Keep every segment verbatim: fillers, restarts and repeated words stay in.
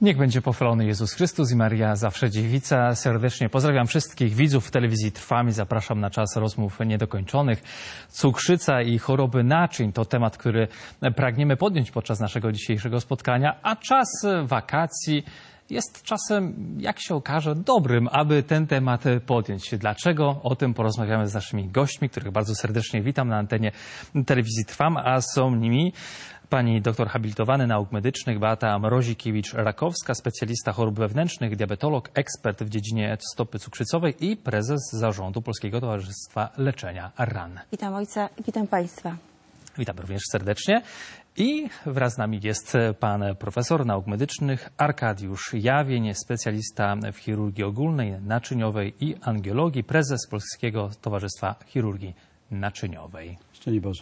Niech będzie pochwalony Jezus Chrystus i Maria zawsze dziewica. Serdecznie pozdrawiam wszystkich widzów telewizji Trwam i zapraszam na czas rozmów niedokończonych. Cukrzyca i choroby naczyń to temat, który pragniemy podjąć podczas naszego dzisiejszego spotkania, a czas wakacji jest czasem, jak się okaże, dobrym, aby ten temat podjąć. Dlaczego? O tym porozmawiamy z naszymi gośćmi, których bardzo serdecznie witam na antenie telewizji Trwam, a są nimi pani doktor habilitowany nauk medycznych Beata Mrozikiewicz-Rakowska, specjalista chorób wewnętrznych, diabetolog, ekspert w dziedzinie stopy cukrzycowej i prezes zarządu Polskiego Towarzystwa Leczenia Ran. Witam ojca i witam państwa. Witam również serdecznie. I wraz z nami jest pan profesor nauk medycznych Arkadiusz Jawień, specjalista w chirurgii ogólnej, naczyniowej i angiologii, prezes Polskiego Towarzystwa Chirurgii Naczyniowej. Szczęść Boże.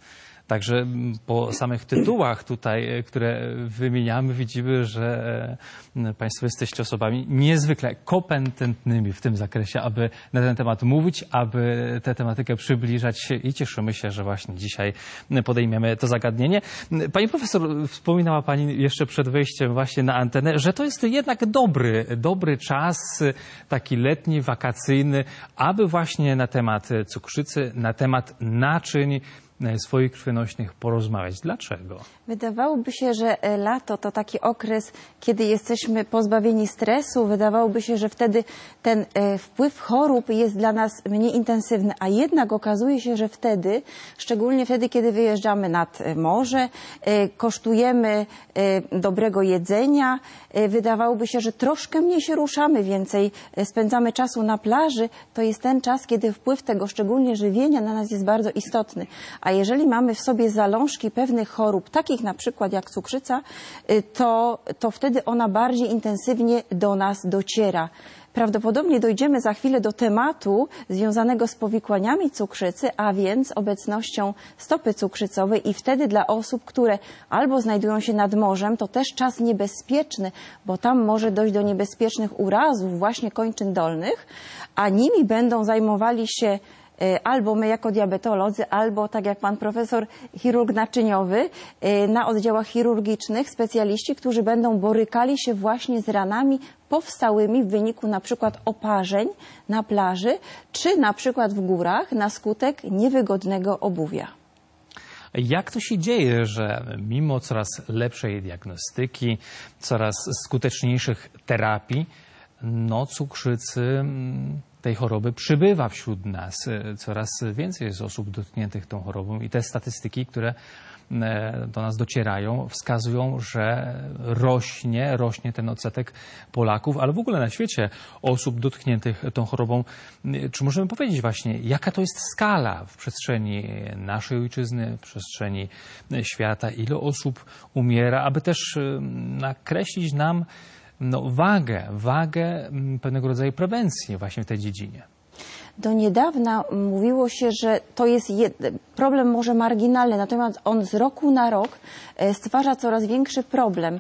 Także po samych tytułach tutaj, które wymieniamy, widzimy, że państwo jesteście osobami niezwykle kompetentnymi w tym zakresie, aby na ten temat mówić, aby tę tematykę przybliżać i cieszymy się, że właśnie dzisiaj podejmiemy to zagadnienie. Pani profesor, wspominała pani jeszcze przed wejściem właśnie na antenę, że to jest jednak dobry, dobry czas, taki letni, wakacyjny, aby właśnie na temat cukrzycy, na temat naczyń swoich krwionośnych porozmawiać. Dlaczego? Wydawałoby się, że lato to taki okres, kiedy jesteśmy pozbawieni stresu. Wydawałoby się, że wtedy ten wpływ chorób jest dla nas mniej intensywny, a jednak okazuje się, że wtedy, szczególnie wtedy, kiedy wyjeżdżamy nad morze, kosztujemy dobrego jedzenia, wydawałoby się, że troszkę mniej się ruszamy, więcej spędzamy czasu na plaży, to jest ten czas, kiedy wpływ tego, szczególnie żywienia, na nas jest bardzo istotny. A jeżeli mamy w sobie zalążki pewnych chorób, takich na przykład jak cukrzyca, to, to wtedy ona bardziej intensywnie do nas dociera. Prawdopodobnie dojdziemy za chwilę do tematu związanego z powikłaniami cukrzycy, a więc obecnością stopy cukrzycowej i wtedy dla osób, które albo znajdują się nad morzem, to też czas niebezpieczny, bo tam może dojść do niebezpiecznych urazów właśnie kończyn dolnych, a nimi będą zajmowali się albo my jako diabetolodzy, albo tak jak pan profesor chirurg naczyniowy na oddziałach chirurgicznych, specjaliści, którzy będą borykali się właśnie z ranami powstałymi w wyniku na przykład oparzeń na plaży, czy na przykład w górach na skutek niewygodnego obuwia. Jak to się dzieje, że mimo coraz lepszej diagnostyki, coraz skuteczniejszych terapii, no cukrzycy, tej choroby przybywa wśród nas. Coraz więcej jest osób dotkniętych tą chorobą i te statystyki, które do nas docierają, wskazują, że rośnie, rośnie ten odsetek Polaków, ale w ogóle na świecie osób dotkniętych tą chorobą. Czy możemy powiedzieć właśnie, jaka to jest skala w przestrzeni naszej ojczyzny, w przestrzeni świata, ile osób umiera, aby też nakreślić nam no, wagę, wagę pewnego rodzaju prewencji właśnie w tej dziedzinie. Do niedawna mówiło się, że to jest problem może marginalny, natomiast on z roku na rok stwarza coraz większy problem.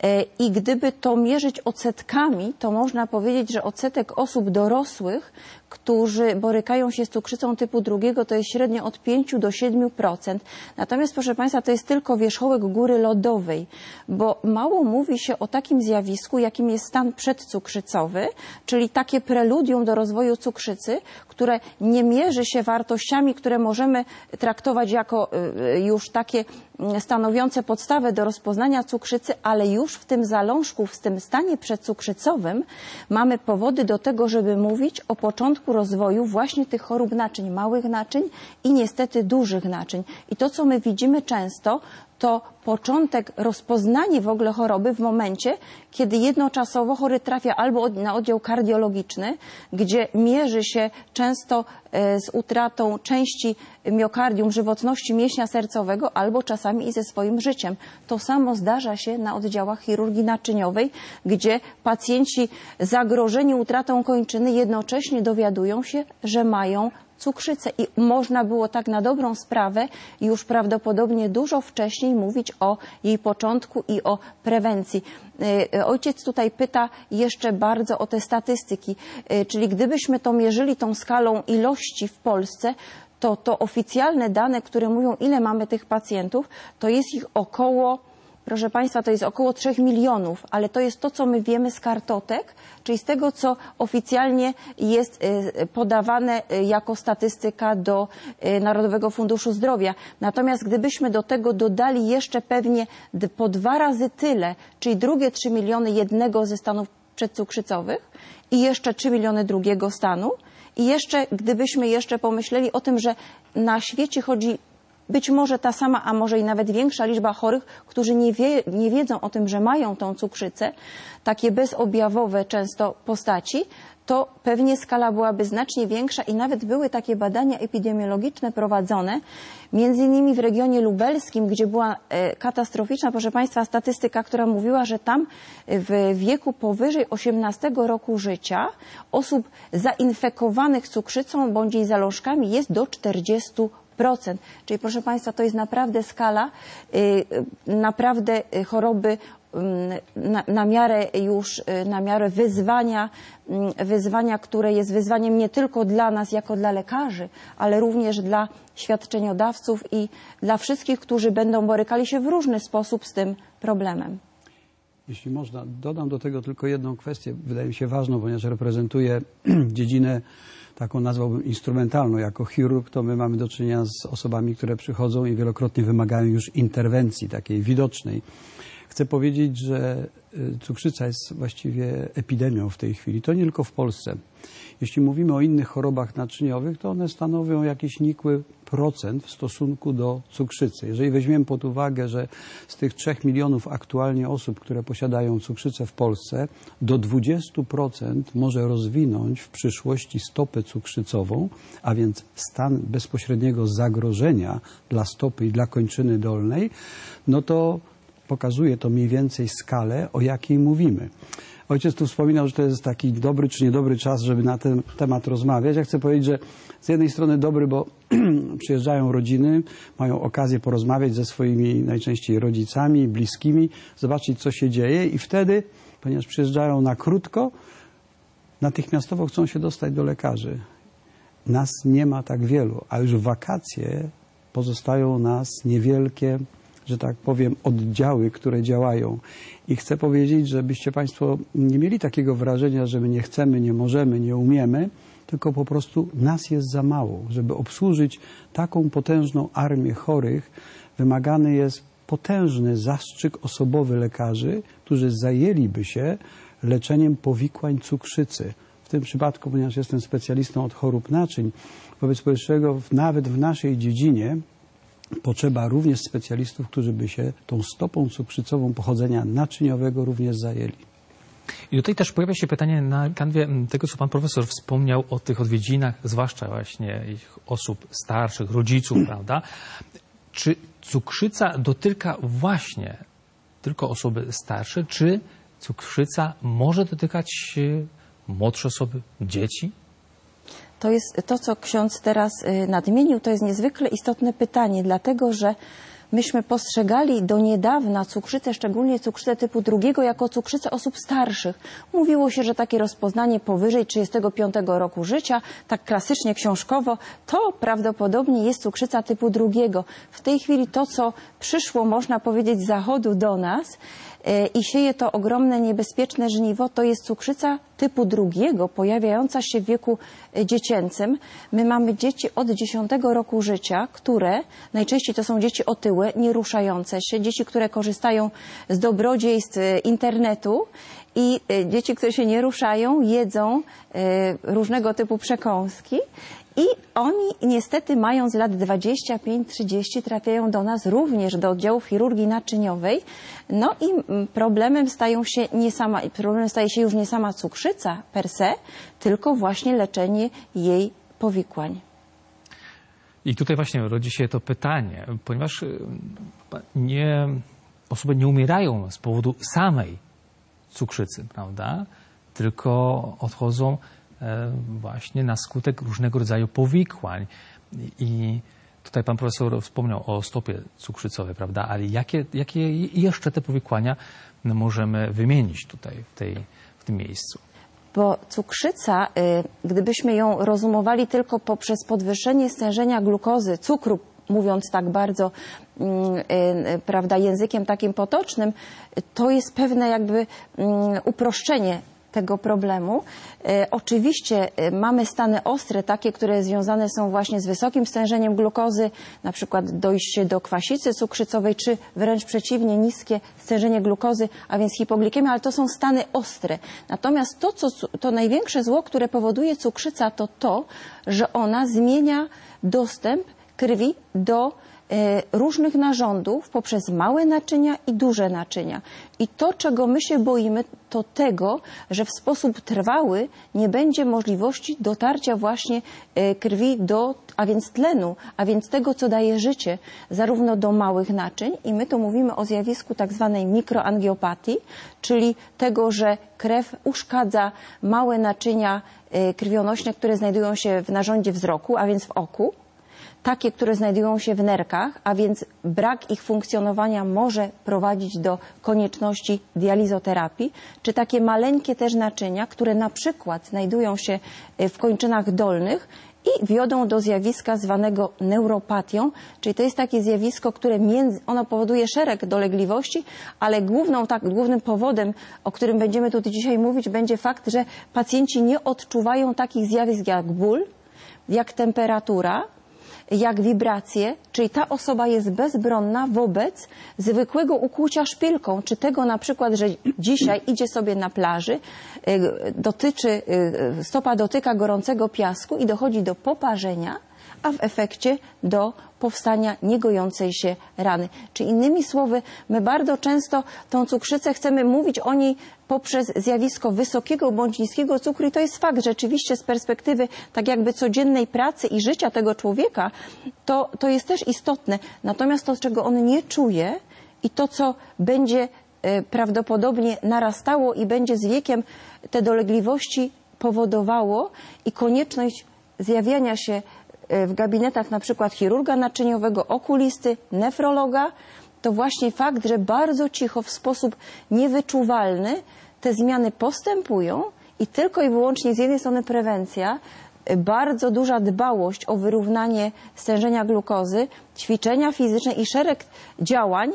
I gdyby to mierzyć odsetkami, to można powiedzieć, że odsetek osób dorosłych, którzy borykają się z cukrzycą typu drugiego, to jest średnio od pięciu do siedmiu procent. Natomiast, proszę państwa, to jest tylko wierzchołek góry lodowej, bo mało mówi się o takim zjawisku, jakim jest stan przedcukrzycowy, czyli takie preludium do rozwoju cukrzycy, które nie mierzy się wartościami, które możemy traktować jako już takie stanowiące podstawę do rozpoznania cukrzycy, ale już w tym zalążku, w tym stanie przedcukrzycowym mamy powody do tego, żeby mówić o początku rozwoju właśnie tych chorób naczyń, małych naczyń i niestety dużych naczyń. I to, co my widzimy często, to początek, rozpoznanie w ogóle choroby w momencie, kiedy jednoczasowo chory trafia albo na oddział kardiologiczny, gdzie mierzy się często z utratą części miokardium, żywotności mięśnia sercowego, albo czasami i ze swoim życiem. To samo zdarza się na oddziałach chirurgii naczyniowej, gdzie pacjenci zagrożeni utratą kończyny jednocześnie dowiadują się, że mają cukrzycę i można było tak na dobrą sprawę już prawdopodobnie dużo wcześniej mówić o jej początku i o prewencji. Ojciec tutaj pyta jeszcze bardzo o te statystyki, czyli gdybyśmy to mierzyli tą skalą ilości w Polsce, to to oficjalne dane, które mówią, ile mamy tych pacjentów, to jest ich około proszę Państwa, to jest około trzech milionów, ale to jest to, co my wiemy z kartotek, czyli z tego, co oficjalnie jest podawane jako statystyka do Narodowego Funduszu Zdrowia. Natomiast gdybyśmy do tego dodali jeszcze pewnie po dwa razy tyle, czyli drugie trzy miliony jednego ze stanów przedcukrzycowych i jeszcze trzy miliony drugiego stanu, i jeszcze gdybyśmy jeszcze pomyśleli o tym, że na świecie chodzi być może ta sama, a może i nawet większa liczba chorych, którzy nie, wie, nie wiedzą o tym, że mają tą cukrzycę, takie bezobjawowe często postaci, to pewnie skala byłaby znacznie większa i nawet były takie badania epidemiologiczne prowadzone, między innymi w regionie lubelskim, gdzie była e, katastroficzna, proszę Państwa, statystyka, która mówiła, że tam w wieku powyżej osiemnastego roku życia osób zainfekowanych cukrzycą bądź jej zalążkami jest do czterdziestu procent. Czyli proszę Państwa, to jest naprawdę skala, y, naprawdę choroby Na, na miarę już, na miarę wyzwania, wyzwania, które jest wyzwaniem nie tylko dla nas jako dla lekarzy, ale również dla świadczeniodawców i dla wszystkich, którzy będą borykali się w różny sposób z tym problemem. Jeśli można, dodam do tego tylko jedną kwestię, wydaje mi się ważną, ponieważ reprezentuję dziedzinę taką nazwałbym instrumentalną. Jako chirurg to my mamy do czynienia z osobami, które przychodzą i wielokrotnie wymagają już interwencji takiej widocznej. Chcę powiedzieć, że cukrzyca jest właściwie epidemią w tej chwili. To nie tylko w Polsce. Jeśli mówimy o innych chorobach naczyniowych, to one stanowią jakiś nikły procent w stosunku do cukrzycy. Jeżeli weźmiemy pod uwagę, że z tych trzech milionów aktualnie osób, które posiadają cukrzycę w Polsce, do dwudziestu procent może rozwinąć w przyszłości stopę cukrzycową, a więc stan bezpośredniego zagrożenia dla stopy i dla kończyny dolnej, no to pokazuje to mniej więcej skalę, o jakiej mówimy. Ojciec tu wspominał, że to jest taki dobry czy niedobry czas, żeby na ten temat rozmawiać. Ja chcę powiedzieć, że z jednej strony dobry, bo przyjeżdżają rodziny, mają okazję porozmawiać ze swoimi najczęściej rodzicami, bliskimi, zobaczyć, co się dzieje i wtedy, ponieważ przyjeżdżają na krótko, natychmiastowo chcą się dostać do lekarzy. Nas nie ma tak wielu, a już w wakacje pozostają nas niewielkie, że tak powiem, oddziały, które działają. I chcę powiedzieć, żebyście Państwo nie mieli takiego wrażenia, że my nie chcemy, nie możemy, nie umiemy, tylko po prostu nas jest za mało. Żeby obsłużyć taką potężną armię chorych, wymagany jest potężny zastrzyk osobowy lekarzy, którzy zajęliby się leczeniem powikłań cukrzycy. W tym przypadku, ponieważ jestem specjalistą od chorób naczyń, wobec powyższego nawet w naszej dziedzinie potrzeba również specjalistów, którzy by się tą stopą cukrzycową pochodzenia naczyniowego również zajęli. I tutaj też pojawia się pytanie na kanwie tego, co pan profesor wspomniał o tych odwiedzinach, zwłaszcza właśnie ich osób starszych, rodziców, prawda? Czy cukrzyca dotyka właśnie tylko osoby starsze, czy cukrzyca może dotykać młodsze osoby, dzieci? To jest to, co ksiądz teraz nadmienił, to jest niezwykle istotne pytanie, dlatego że myśmy postrzegali do niedawna cukrzycę, szczególnie cukrzycę typu drugiego, jako cukrzycę osób starszych. Mówiło się, że takie rozpoznanie powyżej trzydziestego piątego roku życia, tak klasycznie książkowo, to prawdopodobnie jest cukrzyca typu drugiego. W tej chwili to, co przyszło, można powiedzieć, z zachodu do nas, i sieje to ogromne, niebezpieczne żniwo, to jest cukrzyca typu drugiego, pojawiająca się w wieku dziecięcym. My mamy dzieci od dziesiątego roku życia, które, najczęściej to są dzieci otyłe, nieruszające się, dzieci, które korzystają z dobrodziejstw internetu i dzieci, które się nie ruszają, jedzą różnego typu przekąski. I oni niestety, mając lat dwadzieścia pięć trzydzieści, trafiają do nas również do oddziałów chirurgii naczyniowej. No i problemem stają się nie sama, problemem staje się już nie sama cukrzyca per se, tylko właśnie leczenie jej powikłań. I tutaj właśnie rodzi się to pytanie, ponieważ nie, osoby nie umierają z powodu samej cukrzycy, prawda? Tylko odchodzą właśnie na skutek różnego rodzaju powikłań. I tutaj pan profesor wspomniał o stopie cukrzycowej, prawda? Ale jakie, jakie jeszcze te powikłania możemy wymienić tutaj w, tej, w tym miejscu? Bo cukrzyca, gdybyśmy ją rozumowali tylko poprzez podwyższenie stężenia glukozy, cukru mówiąc tak bardzo, prawda, językiem takim potocznym, to jest pewne jakby uproszczenie tego problemu. E, oczywiście e, mamy stany ostre, takie, które związane są właśnie z wysokim stężeniem glukozy, na przykład dojście do kwasicy cukrzycowej, czy wręcz przeciwnie, niskie stężenie glukozy, a więc hipoglikemia, ale to są stany ostre. Natomiast to, co, to największe zło, które powoduje cukrzyca, to to, że ona zmienia dostęp krwi do różnych narządów poprzez małe naczynia i duże naczynia. I to, czego my się boimy, to tego, że w sposób trwały nie będzie możliwości dotarcia właśnie krwi do, a więc tlenu, a więc tego, co daje życie, zarówno do małych naczyń, i my tu mówimy o zjawisku tak zwanej mikroangiopatii, czyli tego, że krew uszkadza małe naczynia krwionośne, które znajdują się w narządzie wzroku, a więc w oku, takie, które znajdują się w nerkach, a więc brak ich funkcjonowania może prowadzić do konieczności dializoterapii, czy takie maleńkie też naczynia, które na przykład znajdują się w kończynach dolnych i wiodą do zjawiska zwanego neuropatią, czyli to jest takie zjawisko, które między, ono powoduje szereg dolegliwości, ale główną, tak, głównym powodem, o którym będziemy tutaj dzisiaj mówić, będzie fakt, że pacjenci nie odczuwają takich zjawisk jak ból, jak temperatura, jak wibracje, czyli ta osoba jest bezbronna wobec zwykłego ukłucia szpilką, czy tego na przykład, że dzisiaj idzie sobie na plaży, dotyczy, stopa dotyka gorącego piasku i dochodzi do poparzenia, a w efekcie do powstania niegojącej się rany. Czy innymi słowy, my bardzo często tą cukrzycę chcemy mówić o niej poprzez zjawisko wysokiego bądź niskiego cukru i to jest fakt, rzeczywiście z perspektywy tak jakby codziennej pracy i życia tego człowieka, to, to jest też istotne. Natomiast to, czego on nie czuje i to, co będzie e, prawdopodobnie narastało i będzie z wiekiem te dolegliwości powodowało i konieczność zjawiania się w gabinetach na przykład chirurga naczyniowego, okulisty, nefrologa, to właśnie fakt, że bardzo cicho, w sposób niewyczuwalny te zmiany postępują i tylko i wyłącznie z jednej strony prewencja, bardzo duża dbałość o wyrównanie stężenia glukozy, ćwiczenia fizyczne i szereg działań,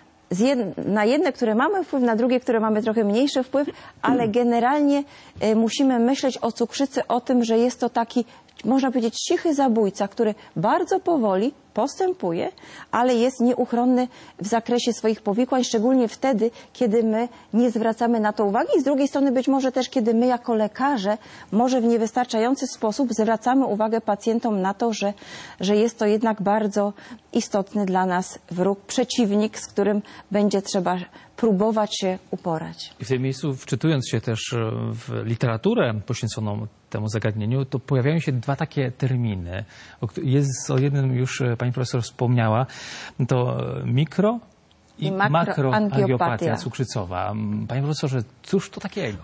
na jedne, które mamy wpływ, na drugie, które mamy trochę mniejszy wpływ, ale generalnie musimy myśleć o cukrzycy, o tym, że jest to taki, można powiedzieć, cichy zabójca, który bardzo powoli postępuje, ale jest nieuchronny w zakresie swoich powikłań, szczególnie wtedy, kiedy my nie zwracamy na to uwagi. I z drugiej strony być może też, kiedy my jako lekarze może w niewystarczający sposób zwracamy uwagę pacjentom na to, że, że jest to jednak bardzo istotny dla nas wróg, przeciwnik, z którym będzie trzeba próbować się uporać. I w tym miejscu, wczytując się też w literaturę poświęconą temu zagadnieniu, to pojawiają się dwa takie terminy. Jest o jednym już pani profesor wspomniała, to mikro i, I makroangiopatia cukrzycowa. Panie profesorze, cóż to takiego?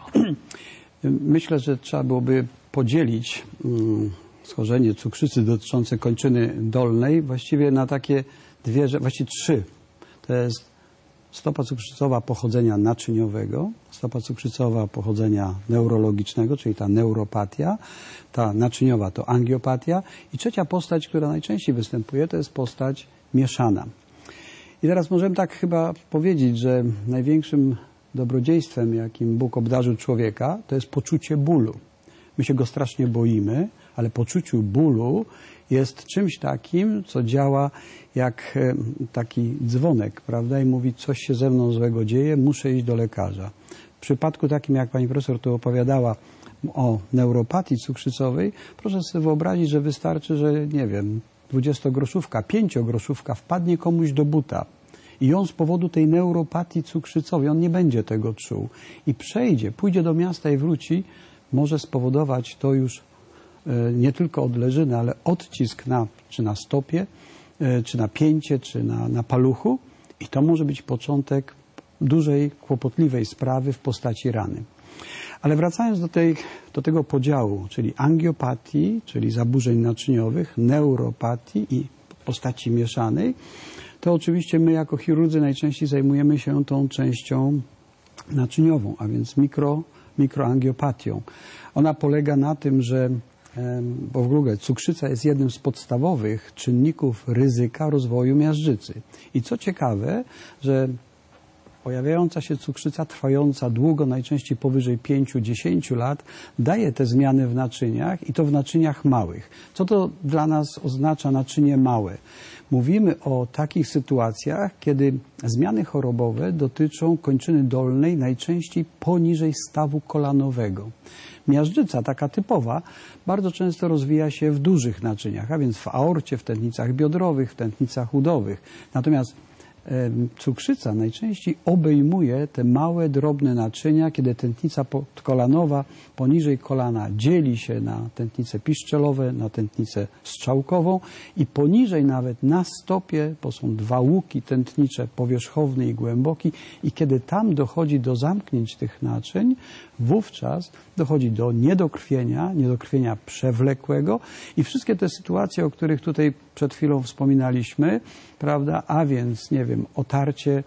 Myślę, że trzeba byłoby podzielić um, schorzenie cukrzycy dotyczące kończyny dolnej właściwie na takie dwie, właściwie trzy. To jest stopa cukrzycowa pochodzenia naczyniowego, stopa cukrzycowa pochodzenia neurologicznego, czyli ta neuropatia, ta naczyniowa to angiopatia i trzecia postać, która najczęściej występuje, to jest postać mieszana. I teraz możemy tak chyba powiedzieć, że największym dobrodziejstwem, jakim Bóg obdarzył człowieka, to jest poczucie bólu. My się go strasznie boimy, ale poczuciu bólu jest czymś takim, co działa jak taki dzwonek, prawda? I mówi, coś się ze mną złego dzieje, muszę iść do lekarza. W przypadku takim, jak pani profesor tu opowiadała o neuropatii cukrzycowej, proszę sobie wyobrazić, że wystarczy, że nie wiem, dwudziestogroszówka, pięciogroszówka wpadnie komuś do buta i on z powodu tej neuropatii cukrzycowej, on nie będzie tego czuł i przejdzie, pójdzie do miasta i wróci, może spowodować to już nie tylko odleżyny, ale odcisk na, czy na stopie, czy na pięcie, czy na, na paluchu i to może być początek dużej, kłopotliwej sprawy w postaci rany. Ale wracając do, tej, do tego podziału, czyli angiopatii, czyli zaburzeń naczyniowych, neuropatii i postaci mieszanej, to oczywiście my jako chirurdzy najczęściej zajmujemy się tą częścią naczyniową, a więc mikro, mikroangiopatią. Ona polega na tym, że bo w ogóle cukrzyca jest jednym z podstawowych czynników ryzyka rozwoju miażdżycy. I co ciekawe, że pojawiająca się cukrzyca trwająca długo, najczęściej powyżej pięć do dziesięciu lat, daje te zmiany w naczyniach i to w naczyniach małych. Co to dla nas oznacza naczynie małe? Mówimy o takich sytuacjach, kiedy zmiany chorobowe dotyczą kończyny dolnej, najczęściej poniżej stawu kolanowego. Miażdżyca, taka typowa, bardzo często rozwija się w dużych naczyniach, a więc w aorcie, w tętnicach biodrowych, w tętnicach udowych. Natomiast cukrzyca najczęściej obejmuje te małe, drobne naczynia, kiedy tętnica podkolanowa poniżej kolana dzieli się na tętnice piszczelowe, na tętnicę strzałkową i poniżej nawet na stopie, bo są dwa łuki tętnicze, powierzchowny i głęboki, i kiedy tam dochodzi do zamknięć tych naczyń, wówczas dochodzi do niedokrwienia, niedokrwienia przewlekłego i wszystkie te sytuacje, o których tutaj przed chwilą wspominaliśmy, prawda, a więc, nie wiem, otarcie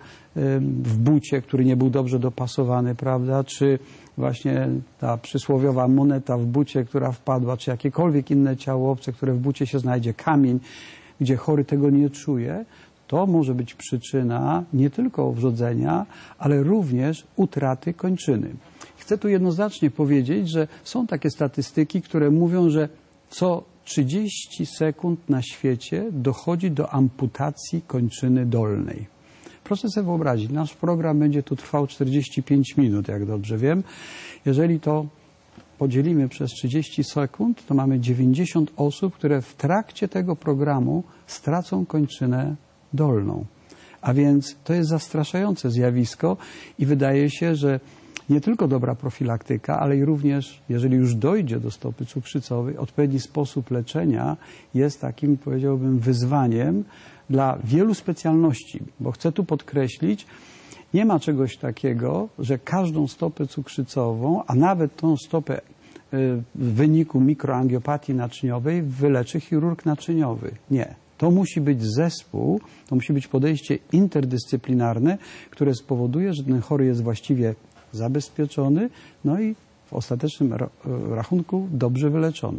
w bucie, który nie był dobrze dopasowany, prawda, czy właśnie ta przysłowiowa moneta w bucie, która wpadła, czy jakiekolwiek inne ciało obce, które w bucie się znajdzie, kamień, gdzie chory tego nie czuje, to może być przyczyna nie tylko owrzodzenia, ale również utraty kończyny. Chcę tu jednoznacznie powiedzieć, że są takie statystyki, które mówią, że co trzydzieści sekund na świecie dochodzi do amputacji kończyny dolnej. Proszę sobie wyobrazić, nasz program będzie tu trwał czterdzieści pięć minut, jak dobrze wiem. Jeżeli to podzielimy przez trzydzieści sekund, to mamy dziewięćdziesiąt osób, które w trakcie tego programu stracą kończynę dolną. A więc to jest zastraszające zjawisko i wydaje się, że nie tylko dobra profilaktyka, ale i również, jeżeli już dojdzie do stopy cukrzycowej, odpowiedni sposób leczenia jest takim, powiedziałbym, wyzwaniem dla wielu specjalności, bo chcę tu podkreślić, nie ma czegoś takiego, że każdą stopę cukrzycową, a nawet tą stopę w wyniku mikroangiopatii naczyniowej wyleczy chirurg naczyniowy. Nie. To musi być zespół, to musi być podejście interdyscyplinarne, które spowoduje, że ten chory jest właściwie zabezpieczony, no i w ostatecznym rachunku dobrze wyleczony.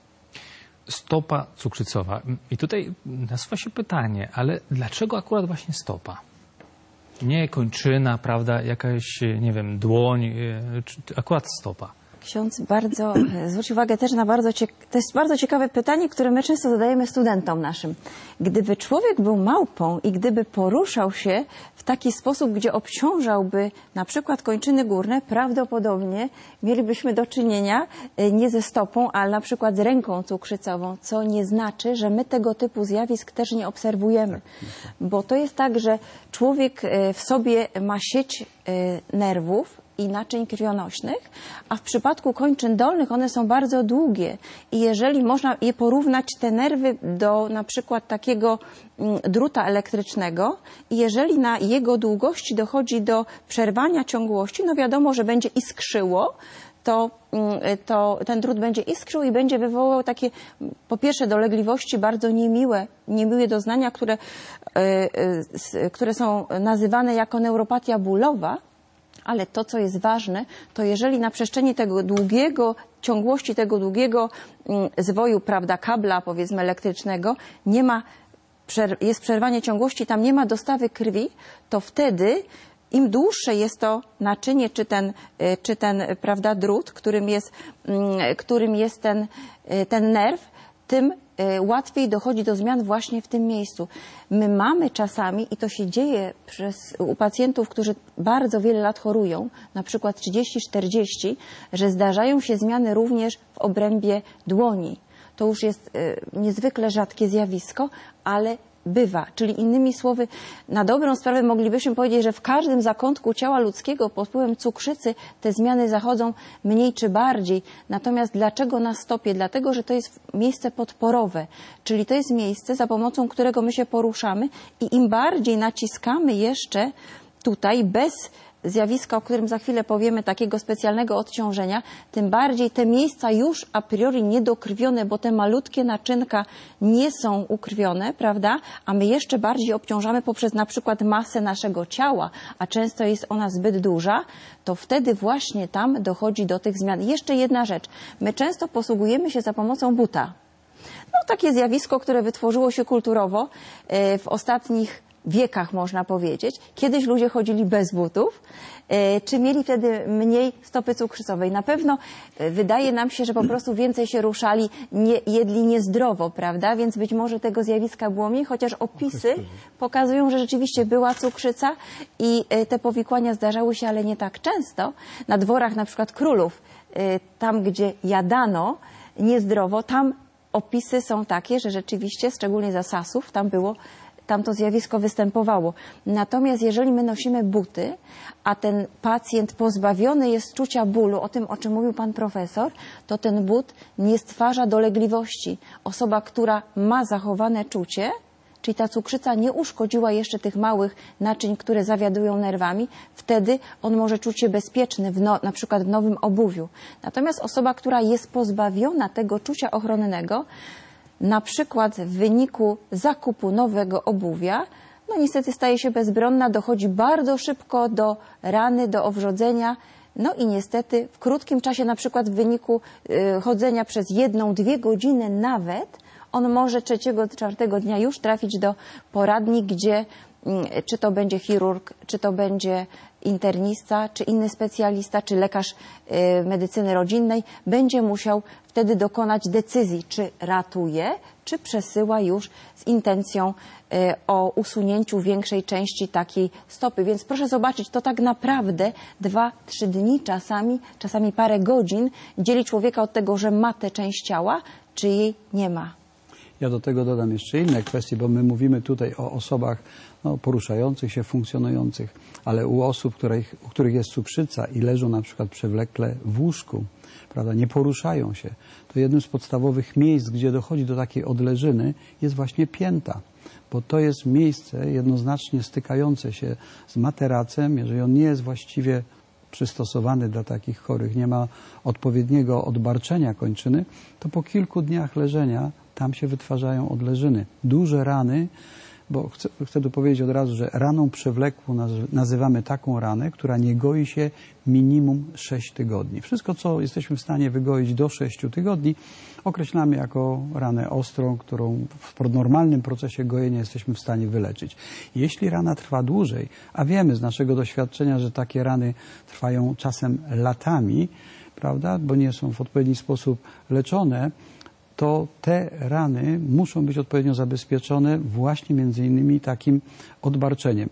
Stopa cukrzycowa. I tutaj nasuwa się pytanie, ale dlaczego akurat właśnie stopa? Nie kończyna, prawda, jakaś, nie wiem, dłoń, czy akurat stopa? Ksiądz bardzo zwrócił uwagę też na bardzo ciekawe, to jest bardzo ciekawe pytanie, które my często zadajemy studentom naszym. Gdyby człowiek był małpą i gdyby poruszał się w taki sposób, gdzie obciążałby na przykład kończyny górne, prawdopodobnie mielibyśmy do czynienia nie ze stopą, ale na przykład z ręką cukrzycową, co nie znaczy, że my tego typu zjawisk też nie obserwujemy. Bo to jest tak, że człowiek w sobie ma sieć nerwów i naczyń krwionośnych, a w przypadku kończyn dolnych one są bardzo długie i jeżeli można je porównać, te nerwy, do na przykład takiego druta elektrycznego i jeżeli na jego długości dochodzi do przerwania ciągłości, no wiadomo, że będzie iskrzyło, to, to ten drut będzie iskrzył i będzie wywoływał takie, po pierwsze, dolegliwości bardzo niemiłe, niemiłe doznania, które, które są nazywane jako neuropatia bólowa. Ale to, co jest ważne, to jeżeli na przestrzeni tego długiego, ciągłości tego długiego zwoju, prawda, kabla, powiedzmy, elektrycznego, nie ma, jest przerwanie ciągłości, tam nie ma dostawy krwi, to wtedy im dłuższe jest to naczynie, czy ten, czy ten, prawda, drut, którym jest, którym jest ten, ten nerw, tym łatwiej dochodzi do zmian właśnie w tym miejscu. My mamy czasami, i to się dzieje przez, u pacjentów, którzy bardzo wiele lat chorują, na przykład trzydzieści czterdzieści, że zdarzają się zmiany również w obrębie dłoni. To już jest y, niezwykle rzadkie zjawisko, ale bywa. Czyli innymi słowy, na dobrą sprawę moglibyśmy powiedzieć, że w każdym zakątku ciała ludzkiego pod wpływem cukrzycy te zmiany zachodzą mniej czy bardziej. Natomiast dlaczego na stopie? Dlatego, że to jest miejsce podporowe, czyli to jest miejsce, za pomocą którego my się poruszamy i im bardziej naciskamy jeszcze tutaj bez zjawiska, o którym za chwilę powiemy, takiego specjalnego odciążenia, tym bardziej te miejsca już a priori niedokrwione, bo te malutkie naczynka nie są ukrwione, prawda? A my jeszcze bardziej obciążamy poprzez na przykład masę naszego ciała, a często jest ona zbyt duża, to wtedy właśnie tam dochodzi do tych zmian. Jeszcze jedna rzecz. My często posługujemy się za pomocą buta. No, takie zjawisko, które wytworzyło się kulturowo w ostatnich wiekach, można powiedzieć. Kiedyś ludzie chodzili bez butów. Czy mieli wtedy mniej stopy cukrzycowej? Na pewno wydaje nam się, że po prostu więcej się ruszali, nie, jedli niezdrowo, prawda? Więc być może tego zjawiska było mniej, chociaż opisy pokazują, że rzeczywiście była cukrzyca i te powikłania zdarzały się, ale nie tak często. Na dworach na przykład królów, tam gdzie jadano niezdrowo, tam opisy są takie, że rzeczywiście, szczególnie za Sasów, tam było, tam to zjawisko występowało. Natomiast jeżeli my nosimy buty, a ten pacjent pozbawiony jest czucia bólu, o tym, o czym mówił pan profesor, to ten but nie stwarza dolegliwości. Osoba, która ma zachowane czucie, czyli ta cukrzyca nie uszkodziła jeszcze tych małych naczyń, które zawiadują nerwami, wtedy on może czuć się bezpieczny, w no, na przykład w nowym obuwiu. Natomiast osoba, która jest pozbawiona tego czucia ochronnego, na przykład w wyniku zakupu nowego obuwia, no niestety staje się bezbronna, dochodzi bardzo szybko do rany, do owrzodzenia, no i niestety w krótkim czasie, na przykład w wyniku y, chodzenia przez jedną, dwie godziny nawet, on może trzeciego, czwartego dnia już trafić do poradni, gdzie y, czy to będzie chirurg, czy to będzie internista, czy inny specjalista, czy lekarz y, medycyny rodzinnej, będzie musiał wtedy dokonać decyzji, czy ratuje, czy przesyła już z intencją y, o usunięciu większej części takiej stopy. Więc proszę zobaczyć, to tak naprawdę dwa, trzy dni czasami, czasami parę godzin dzieli człowieka od tego, że ma tę część ciała, czy jej nie ma. Ja do tego dodam jeszcze inne kwestie, bo my mówimy tutaj o osobach no, poruszających się, funkcjonujących, ale u osób, których, u których jest cukrzyca i leżą na przykład przewlekle w łóżku, prawda, nie poruszają się, to jednym z podstawowych miejsc, gdzie dochodzi do takiej odleżyny, jest właśnie pięta, bo to jest miejsce jednoznacznie stykające się z materacem, jeżeli on nie jest właściwie przystosowany dla takich chorych, nie ma odpowiedniego odbarczenia kończyny, to po kilku dniach leżenia tam się wytwarzają odleżyny. Duże rany, bo chcę, chcę tu powiedzieć od razu, że raną przewlekłą nazywamy taką ranę, która nie goi się minimum sześć tygodni. Wszystko, co jesteśmy w stanie wygoić do sześciu tygodni, określamy jako ranę ostrą, którą w normalnym procesie gojenia jesteśmy w stanie wyleczyć. Jeśli rana trwa dłużej, a wiemy z naszego doświadczenia, że takie rany trwają czasem latami, prawda, bo nie są w odpowiedni sposób leczone, to te rany muszą być odpowiednio zabezpieczone właśnie między innymi takim odbarczeniem.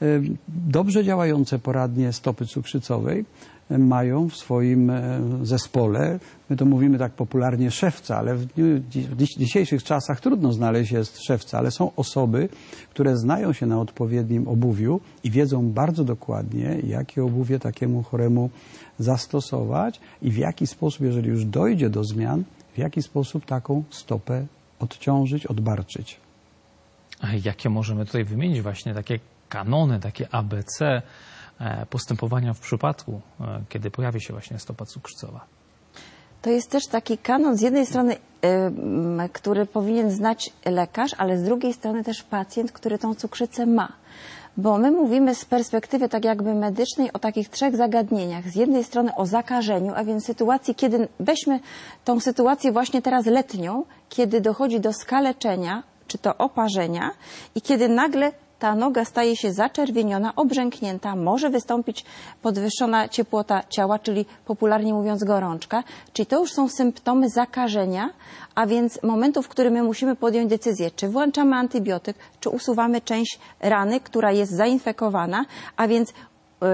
Dobrze działające poradnie stopy cukrzycowej mają w swoim zespole, my to mówimy tak popularnie, szewca, ale w dzisiejszych czasach trudno znaleźć jest szewca, ale są osoby, które znają się na odpowiednim obuwiu i wiedzą bardzo dokładnie, jakie obuwie takiemu choremu zastosować i w jaki sposób, jeżeli już dojdzie do zmian, w jaki sposób taką stopę odciążyć, odbarczyć. A jakie możemy tutaj wymienić właśnie takie kanony, takie A B C postępowania w przypadku, kiedy pojawi się właśnie stopa cukrzycowa? To jest też taki kanon z jednej strony, yy, który powinien znać lekarz, ale z drugiej strony też pacjent, który tą cukrzycę ma. Bo my mówimy z perspektywy tak jakby medycznej o takich trzech zagadnieniach. Z jednej strony o zakażeniu, a więc sytuacji, kiedy weźmy tą sytuację właśnie teraz letnią, kiedy dochodzi do skaleczenia, czy to oparzenia i kiedy nagle ta noga staje się zaczerwieniona, obrzęknięta, może wystąpić podwyższona ciepłota ciała, czyli popularnie mówiąc gorączka. Czyli to już są symptomy zakażenia, a więc momentu, w którym my musimy podjąć decyzję, czy włączamy antybiotyk, czy usuwamy część rany, która jest zainfekowana, a więc yy,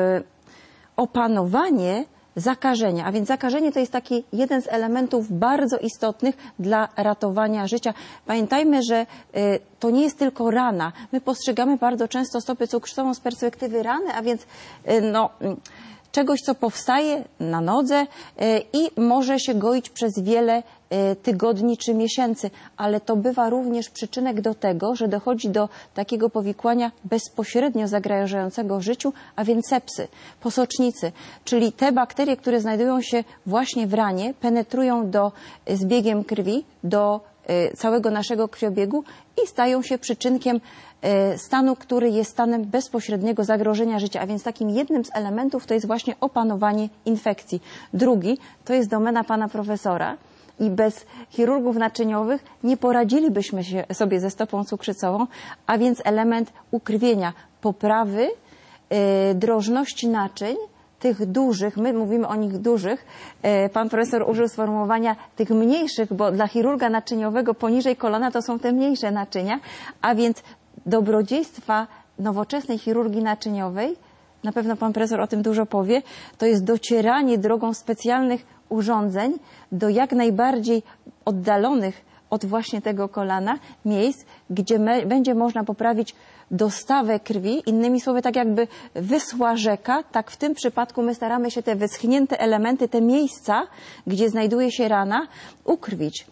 opanowanie zakażenia. A więc zakażenie to jest taki jeden z elementów bardzo istotnych dla ratowania życia. Pamiętajmy, że y, to nie jest tylko rana. My postrzegamy bardzo często stopę cukrzycową z perspektywy rany, a więc y, no, y, czegoś, co powstaje na nodze y, i może się goić przez wiele tygodni czy miesięcy, ale to bywa również przyczynek do tego, że dochodzi do takiego powikłania bezpośrednio zagrażającego życiu, a więc sepsy, posocznicy, czyli te bakterie, które znajdują się właśnie w ranie, penetrują do, z biegiem krwi do całego naszego krwiobiegu i stają się przyczynkiem stanu, który jest stanem bezpośredniego zagrożenia życia, a więc takim jednym z elementów to jest właśnie opanowanie infekcji. Drugi to jest domena pana profesora i bez chirurgów naczyniowych nie poradzilibyśmy się sobie ze stopą cukrzycową, a więc element ukrwienia, poprawy yy, drożności naczyń, tych dużych, my mówimy o nich dużych, pan profesor użył sformułowania tych mniejszych, bo dla chirurga naczyniowego poniżej kolana to są te mniejsze naczynia, a więc dobrodziejstwa nowoczesnej chirurgii naczyniowej, na pewno pan profesor o tym dużo powie, to jest docieranie drogą specjalnych urządzeń do jak najbardziej oddalonych od właśnie tego kolana miejsc, gdzie me, będzie można poprawić dostawę krwi, innymi słowy, tak jakby wyschła rzeka, tak w tym przypadku my staramy się te wyschnięte elementy, te miejsca, gdzie znajduje się rana, ukrwić.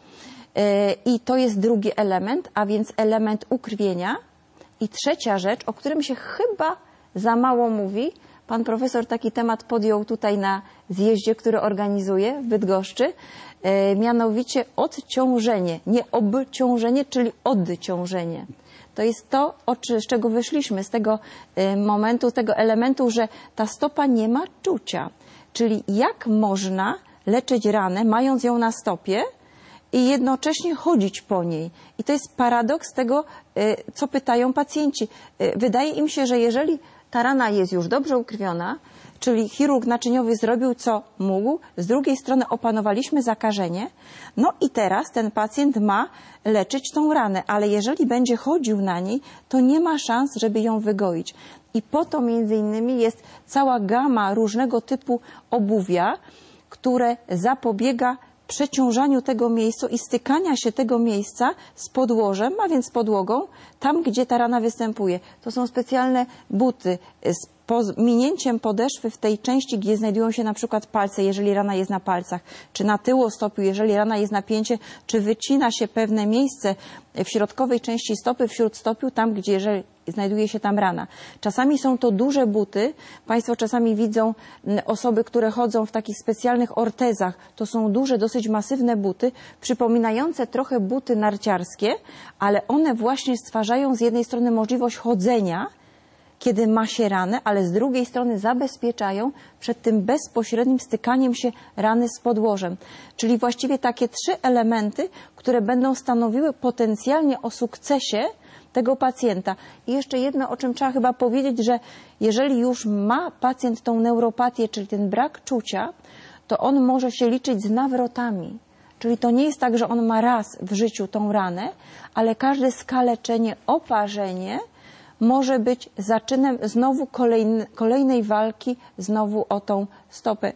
I to jest drugi element, a więc element ukrwienia. I trzecia rzecz, o którym się chyba za mało mówi, pan profesor taki temat podjął tutaj na zjeździe, który organizuje w Bydgoszczy, mianowicie odciążenie, nie obciążenie, czyli odciążenie. To jest to, z czego wyszliśmy, z tego momentu, z tego elementu, że ta stopa nie ma czucia. Czyli jak można leczyć ranę, mając ją na stopie i jednocześnie chodzić po niej. I to jest paradoks tego, co pytają pacjenci. Wydaje im się, że jeżeli ta rana jest już dobrze ukrwiona, czyli chirurg naczyniowy zrobił co mógł, z drugiej strony opanowaliśmy zakażenie, no i teraz ten pacjent ma leczyć tą ranę, ale jeżeli będzie chodził na niej, to nie ma szans, żeby ją wygoić. I po to między innymi jest cała gama różnego typu obuwia, które zapobiega przeciążaniu tego miejsca i stykania się tego miejsca z podłożem, a więc z podłogą, tam gdzie ta rana występuje. To są specjalne buty z minięciem podeszwy w tej części, gdzie znajdują się na przykład palce, jeżeli rana jest na palcach, czy na tyłostopiu, jeżeli rana jest na pięcie, czy wycina się pewne miejsce w środkowej części stopy, w śródstopiu, tam gdzie jeżeli znajduje się tam rana. Czasami są to duże buty. Państwo czasami widzą osoby, które chodzą w takich specjalnych ortezach. To są duże, dosyć masywne buty, przypominające trochę buty narciarskie, ale one właśnie stwarzają z jednej strony możliwość chodzenia, kiedy ma się ranę, ale z drugiej strony zabezpieczają przed tym bezpośrednim stykaniem się rany z podłożem. Czyli właściwie takie trzy elementy, które będą stanowiły potencjalnie o sukcesie tego pacjenta. I jeszcze jedno, o czym trzeba chyba powiedzieć, że jeżeli już ma pacjent tą neuropatię, czyli ten brak czucia, to on może się liczyć z nawrotami. Czyli to nie jest tak, że on ma raz w życiu tą ranę, ale każde skaleczenie, oparzenie może być zaczynem znowu kolejny, kolejnej walki znowu o tą stopę.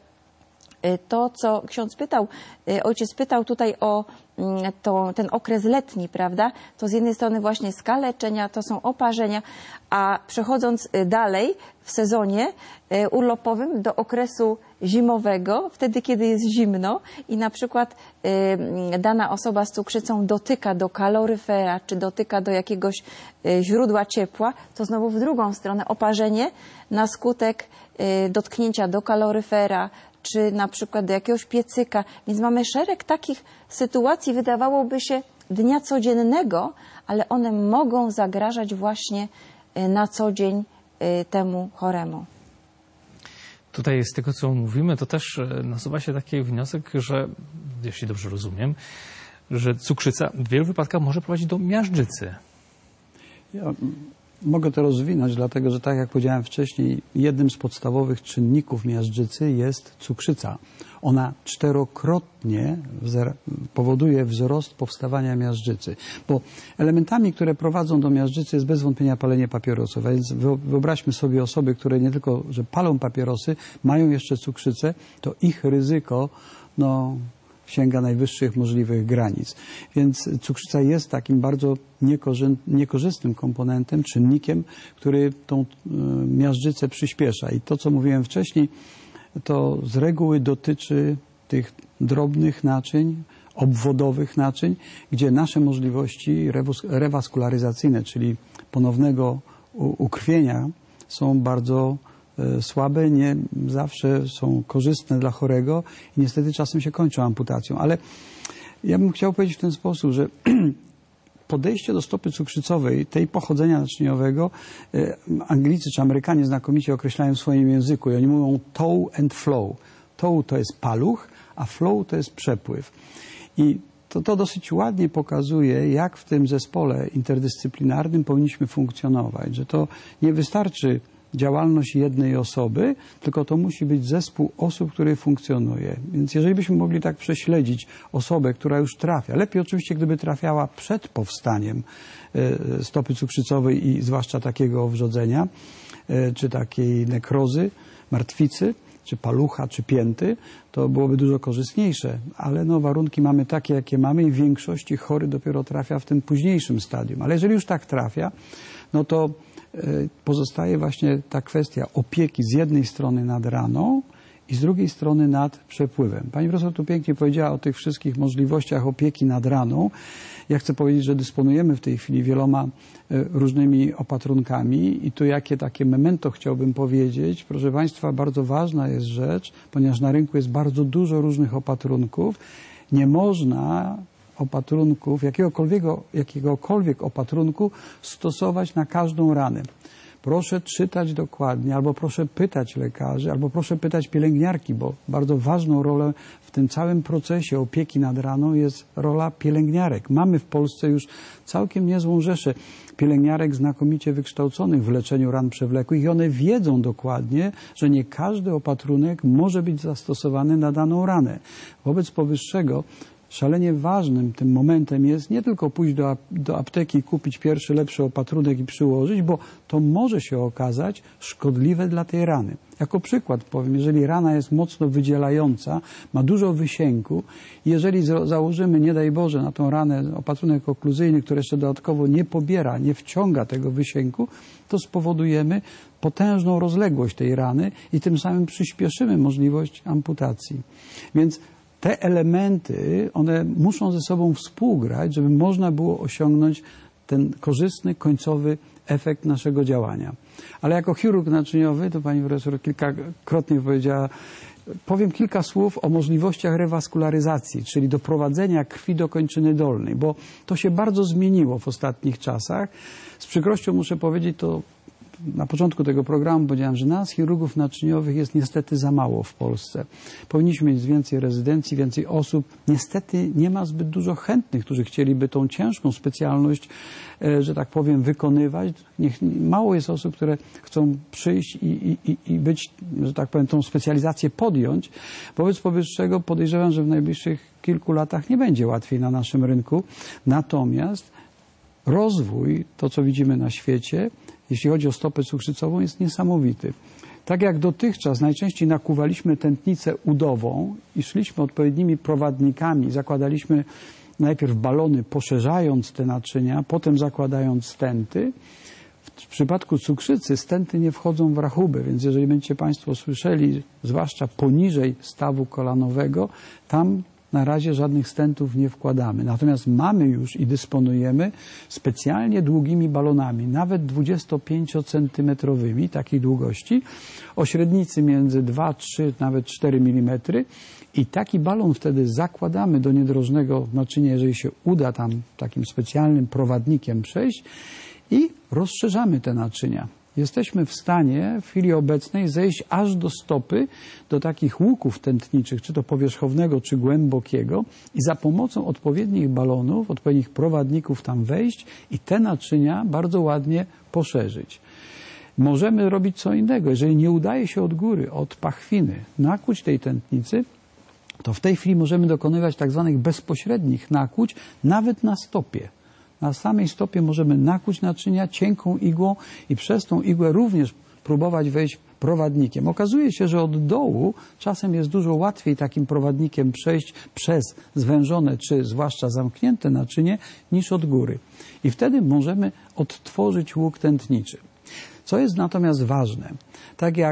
To, co ksiądz pytał, ojciec pytał tutaj o to, ten okres letni, prawda? To z jednej strony właśnie skaleczenia, to są oparzenia, a przechodząc dalej w sezonie urlopowym do okresu zimowego, wtedy kiedy jest zimno i na przykład dana osoba z cukrzycą dotyka do kaloryfera, czy dotyka do jakiegoś źródła ciepła, to znowu w drugą stronę oparzenie na skutek dotknięcia do kaloryfera, czy na przykład do jakiegoś piecyka. Więc mamy szereg takich sytuacji, wydawałoby się, dnia codziennego, ale one mogą zagrażać właśnie na co dzień temu choremu. Tutaj z tego, co mówimy, to też nasuwa się taki wniosek, że, jeśli dobrze rozumiem, że cukrzyca w wielu wypadkach może prowadzić do miażdżycy. Ja mogę to rozwinąć, dlatego że tak jak powiedziałem wcześniej, jednym z podstawowych czynników miażdżycy jest cukrzyca. Ona czterokrotnie powoduje wzrost powstawania miażdżycy. Bo elementami, które prowadzą do miażdżycy jest bez wątpienia palenie papierosów. A więc wyobraźmy sobie osoby, które nie tylko, że palą papierosy, mają jeszcze cukrzycę, to ich ryzyko no, sięga najwyższych możliwych granic. Więc cukrzyca jest takim bardzo niekorzystnym komponentem, czynnikiem, który tą miażdżycę przyspiesza. I to, co mówiłem wcześniej, to z reguły dotyczy tych drobnych naczyń obwodowych naczyń, gdzie nasze możliwości rewaskularyzacyjne, czyli ponownego ukrwienia, są bardzo słabe, nie zawsze są korzystne dla chorego i niestety czasem się kończą amputacją. Ale ja bym chciał powiedzieć w ten sposób, że podejście do stopy cukrzycowej, tej pochodzenia naczyniowego, Anglicy czy Amerykanie znakomicie określają w swoim języku i oni mówią toe and flow. Toe to jest paluch, a flow to jest przepływ. I to, to dosyć ładnie pokazuje, jak w tym zespole interdyscyplinarnym powinniśmy funkcjonować, że to nie wystarczy działalność jednej osoby, tylko to musi być zespół osób, który funkcjonuje. Więc jeżeli byśmy mogli tak prześledzić osobę, która już trafia, lepiej oczywiście, gdyby trafiała przed powstaniem stopy cukrzycowej i zwłaszcza takiego wrzodzenia, czy takiej nekrozy, martwicy, czy palucha, czy pięty, to byłoby dużo korzystniejsze, ale no, warunki mamy takie, jakie mamy i w większości chory dopiero trafia w tym późniejszym stadium. Ale jeżeli już tak trafia, no to pozostaje właśnie ta kwestia opieki z jednej strony nad raną i z drugiej strony nad przepływem. Pani profesor tu pięknie powiedziała o tych wszystkich możliwościach opieki nad raną. Ja chcę powiedzieć, że dysponujemy w tej chwili wieloma różnymi opatrunkami i tu jakie takie memento chciałbym powiedzieć. Proszę Państwa, bardzo ważna jest rzecz, ponieważ na rynku jest bardzo dużo różnych opatrunków. Nie można opatrunków, jakiegokolwiek, jakiegokolwiek opatrunku stosować na każdą ranę. Proszę czytać dokładnie, albo proszę pytać lekarzy, albo proszę pytać pielęgniarki, bo bardzo ważną rolę w tym całym procesie opieki nad raną jest rola pielęgniarek. Mamy w Polsce już całkiem niezłą rzeszę pielęgniarek znakomicie wykształconych w leczeniu ran przewlekłych i one wiedzą dokładnie, że nie każdy opatrunek może być zastosowany na daną ranę. Wobec powyższego szalenie ważnym tym momentem jest nie tylko pójść do, do apteki, kupić pierwszy lepszy opatrunek i przyłożyć, bo to może się okazać szkodliwe dla tej rany. Jako przykład powiem, jeżeli rana jest mocno wydzielająca, ma dużo wysięku i jeżeli założymy, nie daj Boże, na tą ranę opatrunek okluzyjny, który jeszcze dodatkowo nie pobiera, nie wciąga tego wysięku, to spowodujemy potężną rozległość tej rany i tym samym przyspieszymy możliwość amputacji. Więc te elementy, one muszą ze sobą współgrać, żeby można było osiągnąć ten korzystny, końcowy efekt naszego działania. Ale jako chirurg naczyniowy, to pani profesor kilkakrotnie powiedziała, powiem kilka słów o możliwościach rewaskularyzacji, czyli doprowadzenia krwi do kończyny dolnej, bo to się bardzo zmieniło w ostatnich czasach. Z przykrością muszę powiedzieć, to na początku tego programu powiedziałem, że nas, chirurgów naczyniowych, jest niestety za mało w Polsce. Powinniśmy mieć więcej rezydencji, więcej osób. Niestety nie ma zbyt dużo chętnych, którzy chcieliby tą ciężką specjalność, że tak powiem, wykonywać. Niech, mało jest osób, które chcą przyjść i, i, i być, że tak powiem, tą specjalizację podjąć. Wobec powyższego podejrzewam, że w najbliższych kilku latach nie będzie łatwiej na naszym rynku. Natomiast rozwój, to co widzimy na świecie, jeśli chodzi o stopę cukrzycową, jest niesamowity. Tak jak dotychczas najczęściej nakuwaliśmy tętnicę udową i szliśmy odpowiednimi prowadnikami, zakładaliśmy najpierw balony, poszerzając te naczynia, potem zakładając stenty. W przypadku cukrzycy stenty nie wchodzą w rachubę, więc jeżeli będziecie Państwo słyszeli, zwłaszcza poniżej stawu kolanowego, tam na razie żadnych stentów nie wkładamy. Natomiast mamy już i dysponujemy specjalnie długimi balonami, nawet dwudziestopięciocentymetrowymi takiej długości, o średnicy między dwa, trzy, nawet cztery milimetry i taki balon wtedy zakładamy do niedrożnego naczynia, jeżeli się uda tam takim specjalnym prowadnikiem przejść i rozszerzamy te naczynia. Jesteśmy w stanie w chwili obecnej zejść aż do stopy, do takich łuków tętniczych, czy to powierzchownego, czy głębokiego i za pomocą odpowiednich balonów, odpowiednich prowadników tam wejść i te naczynia bardzo ładnie poszerzyć. Możemy robić co innego. Jeżeli nie udaje się od góry, od pachwiny nakłuć tej tętnicy, to w tej chwili możemy dokonywać tak zwanych bezpośrednich nakłuć nawet na stopie. Na samej stopie możemy nakłuć naczynia cienką igłą i przez tą igłę również próbować wejść prowadnikiem. Okazuje się, że od dołu czasem jest dużo łatwiej takim prowadnikiem przejść przez zwężone czy zwłaszcza zamknięte naczynie niż od góry. I wtedy możemy odtworzyć łuk tętniczy. Co jest natomiast ważne, tak jak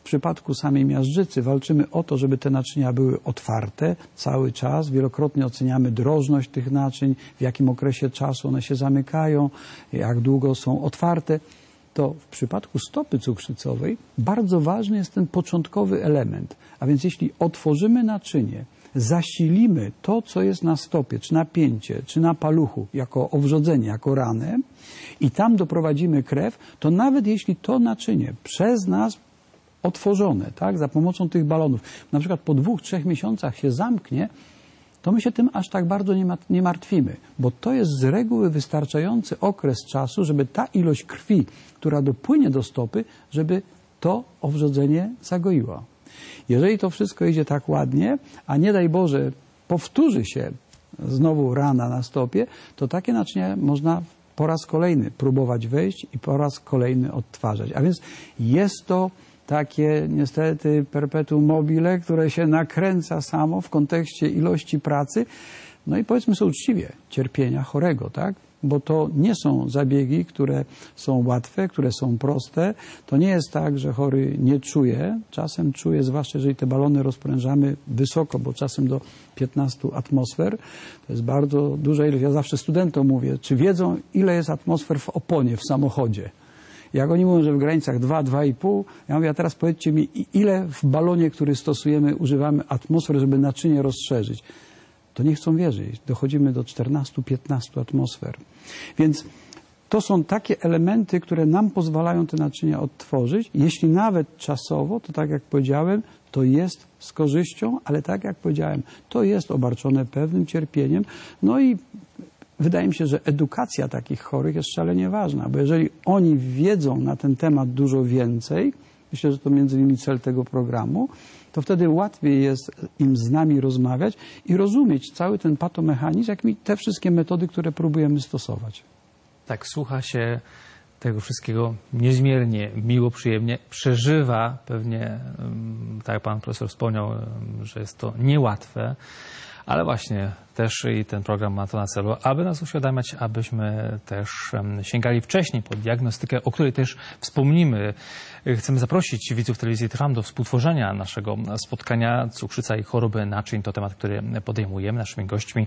W przypadku samej miażdżycy walczymy o to, żeby te naczynia były otwarte cały czas. Wielokrotnie oceniamy drożność tych naczyń, w jakim okresie czasu one się zamykają, jak długo są otwarte. To w przypadku stopy cukrzycowej bardzo ważny jest ten początkowy element. A więc jeśli otworzymy naczynie, zasilimy to, co jest na stopie, czy napięcie, czy na paluchu, jako owrzodzenie, jako ranę i tam doprowadzimy krew, to nawet jeśli to naczynie przez nas otworzone, tak, za pomocą tych balonów, na przykład po dwóch, trzech miesiącach się zamknie, to my się tym aż tak bardzo nie, ma, nie martwimy, bo to jest z reguły wystarczający okres czasu, żeby ta ilość krwi, która dopłynie do stopy, żeby to owrzodzenie zagoiła. Jeżeli to wszystko idzie tak ładnie, a nie daj Boże powtórzy się znowu rana na stopie, to takie naczynia można po raz kolejny próbować wejść i po raz kolejny odtwarzać. A więc jest to takie niestety perpetuum mobile, które się nakręca samo w kontekście ilości pracy, no i powiedzmy sobie uczciwie, cierpienia chorego, tak? Bo to nie są zabiegi, które są łatwe, które są proste. To nie jest tak, że chory nie czuje. Czasem czuje, zwłaszcza jeżeli te balony rozprężamy wysoko, bo czasem do piętnastu atmosfer. To jest bardzo duża ilość. Ja zawsze studentom mówię, czy wiedzą, ile jest atmosfer w oponie w samochodzie? Jak oni mówią, że w granicach dwa, dwa i pół, ja mówię, a teraz powiedzcie mi, ile w balonie, który stosujemy, używamy atmosfer, żeby naczynie rozszerzyć. To nie chcą wierzyć. Dochodzimy do czternastu, piętnastu atmosfer. Więc to są takie elementy, które nam pozwalają te naczynia odtworzyć. Jeśli nawet czasowo, to tak jak powiedziałem, to jest z korzyścią, ale tak jak powiedziałem, to jest obarczone pewnym cierpieniem. No i wydaje mi się, że edukacja takich chorych jest szalenie ważna, bo jeżeli oni wiedzą na ten temat dużo więcej, myślę, że to między innymi cel tego programu, to wtedy łatwiej jest im z nami rozmawiać i rozumieć cały ten patomechanizm, jak i te wszystkie metody, które próbujemy stosować. Tak, słucha się tego wszystkiego niezmiernie miło, przyjemnie, przeżywa pewnie, tak jak pan profesor wspomniał, że jest to niełatwe, ale właśnie też i ten program ma to na celu, aby nas uświadamiać, abyśmy też sięgali wcześniej po diagnostykę, o której też wspomnimy. Chcemy zaprosić widzów telewizji Trwam do współtworzenia naszego spotkania Cukrzyca i choroby naczyń. To temat, który podejmujemy. Naszymi gośćmi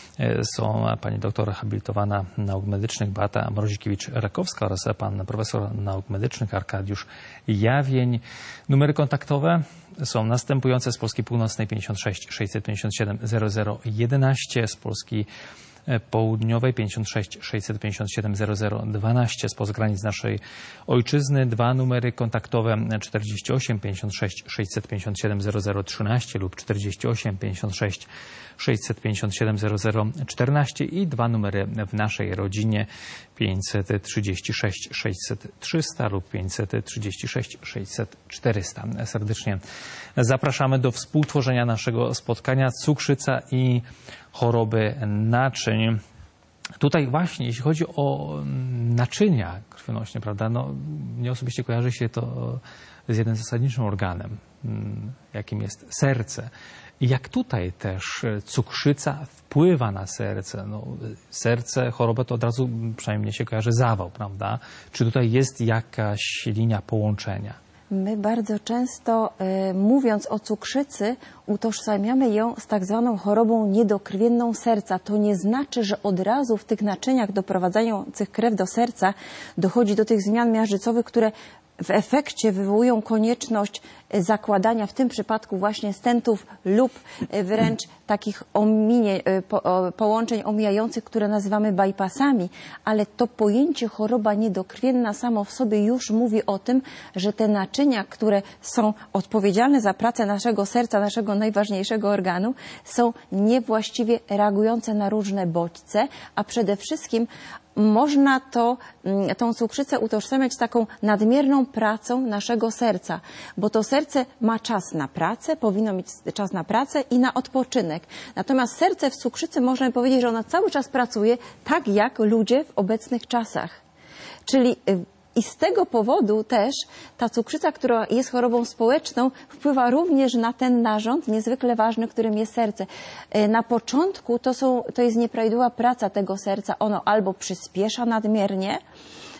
są pani doktor habilitowana nauk medycznych Beata Mrozikiewicz-Rakowska oraz pan profesor nauk medycznych Arkadiusz Jawień. Numery kontaktowe są następujące: z Polski Północnej pięćdziesiąt sześć sześćset pięćdziesiąt siedem zero zero jedenaście, z Polski Południowej pięćdziesiąt sześć sześćset pięćdziesiąt siedem zero zero dwanaście, spoza granic naszej ojczyzny dwa numery kontaktowe: czterdzieści osiem pięćdziesiąt sześć sześćset pięćdziesiąt siedem zero zero trzynaście lub czterdzieści osiem pięćdziesiąt sześć sześćset pięćdziesiąt siedem zero zero czternaście i dwa numery w naszej rodzinie: pięćset trzydzieści sześć sześćset trzysta lub pięćset trzydzieści sześć sześćset czterysta. Serdecznie zapraszamy do współtworzenia naszego spotkania Cukrzyca i choroby naczyń. Tutaj właśnie, jeśli chodzi o naczynia krwionośne, prawda, no, mnie osobiście kojarzy się to z jednym zasadniczym organem, jakim jest serce. I jak tutaj też cukrzyca wpływa na serce. No, serce, choroba to od razu, przynajmniej mnie się kojarzy, zawał, prawda? Czy tutaj jest jakaś linia połączenia? My bardzo często, y, mówiąc o cukrzycy, utożsamiamy ją z tak zwaną chorobą niedokrwienną serca. To nie znaczy, że od razu w tych naczyniach doprowadzających krew do serca dochodzi do tych zmian miażdżycowych, które w efekcie wywołują konieczność zakładania w tym przypadku właśnie stentów lub wręcz takich ominie, po, połączeń omijających, które nazywamy bypassami, ale to pojęcie choroba niedokrwienna samo w sobie już mówi o tym, że te naczynia, które są odpowiedzialne za pracę naszego serca, naszego najważniejszego organu, są niewłaściwie reagujące na różne bodźce, a przede wszystkim można to, tą cukrzycę utożsamiać z taką nadmierną pracą naszego serca, bo to serce ma czas na pracę, powinno mieć czas na pracę i na odpoczynek. Natomiast serce w cukrzycy możemy powiedzieć, że ono cały czas pracuje tak jak ludzie w obecnych czasach. Czyli i z tego powodu też ta cukrzyca, która jest chorobą społeczną, wpływa również na ten narząd niezwykle ważny, którym jest serce. Na początku to, są, to jest nieprawidłowa praca tego serca. Ono albo przyspiesza nadmiernie,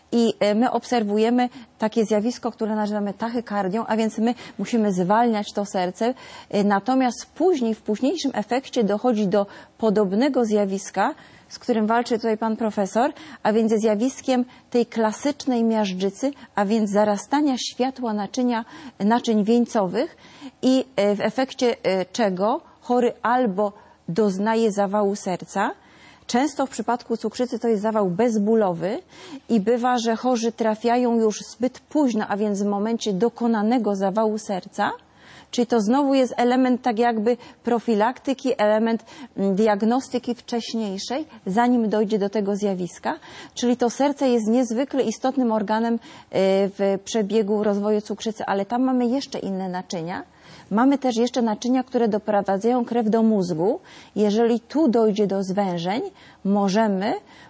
i my obserwujemy takie zjawisko, które nazywamy tachykardią, a więc my musimy zwalniać to serce, natomiast później, w późniejszym efekcie dochodzi do podobnego zjawiska, z którym walczy tutaj pan profesor, a więc zjawiskiem tej klasycznej miażdżycy, a więc zarastania światła naczynia, naczyń wieńcowych i w efekcie czego chory albo doznaje zawału serca. Często w przypadku cukrzycy to jest zawał bezbólowy i bywa, że chorzy trafiają już zbyt późno, a więc w momencie dokonanego zawału serca. Czyli to znowu jest element tak jakby profilaktyki, element diagnostyki wcześniejszej, zanim dojdzie do tego zjawiska. Czyli to serce jest niezwykle istotnym organem w przebiegu rozwoju cukrzycy, ale tam mamy jeszcze inne naczynia. Mamy też jeszcze naczynia, które doprowadzają krew do mózgu. Jeżeli tu dojdzie do zwężeń, możemy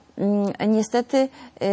niestety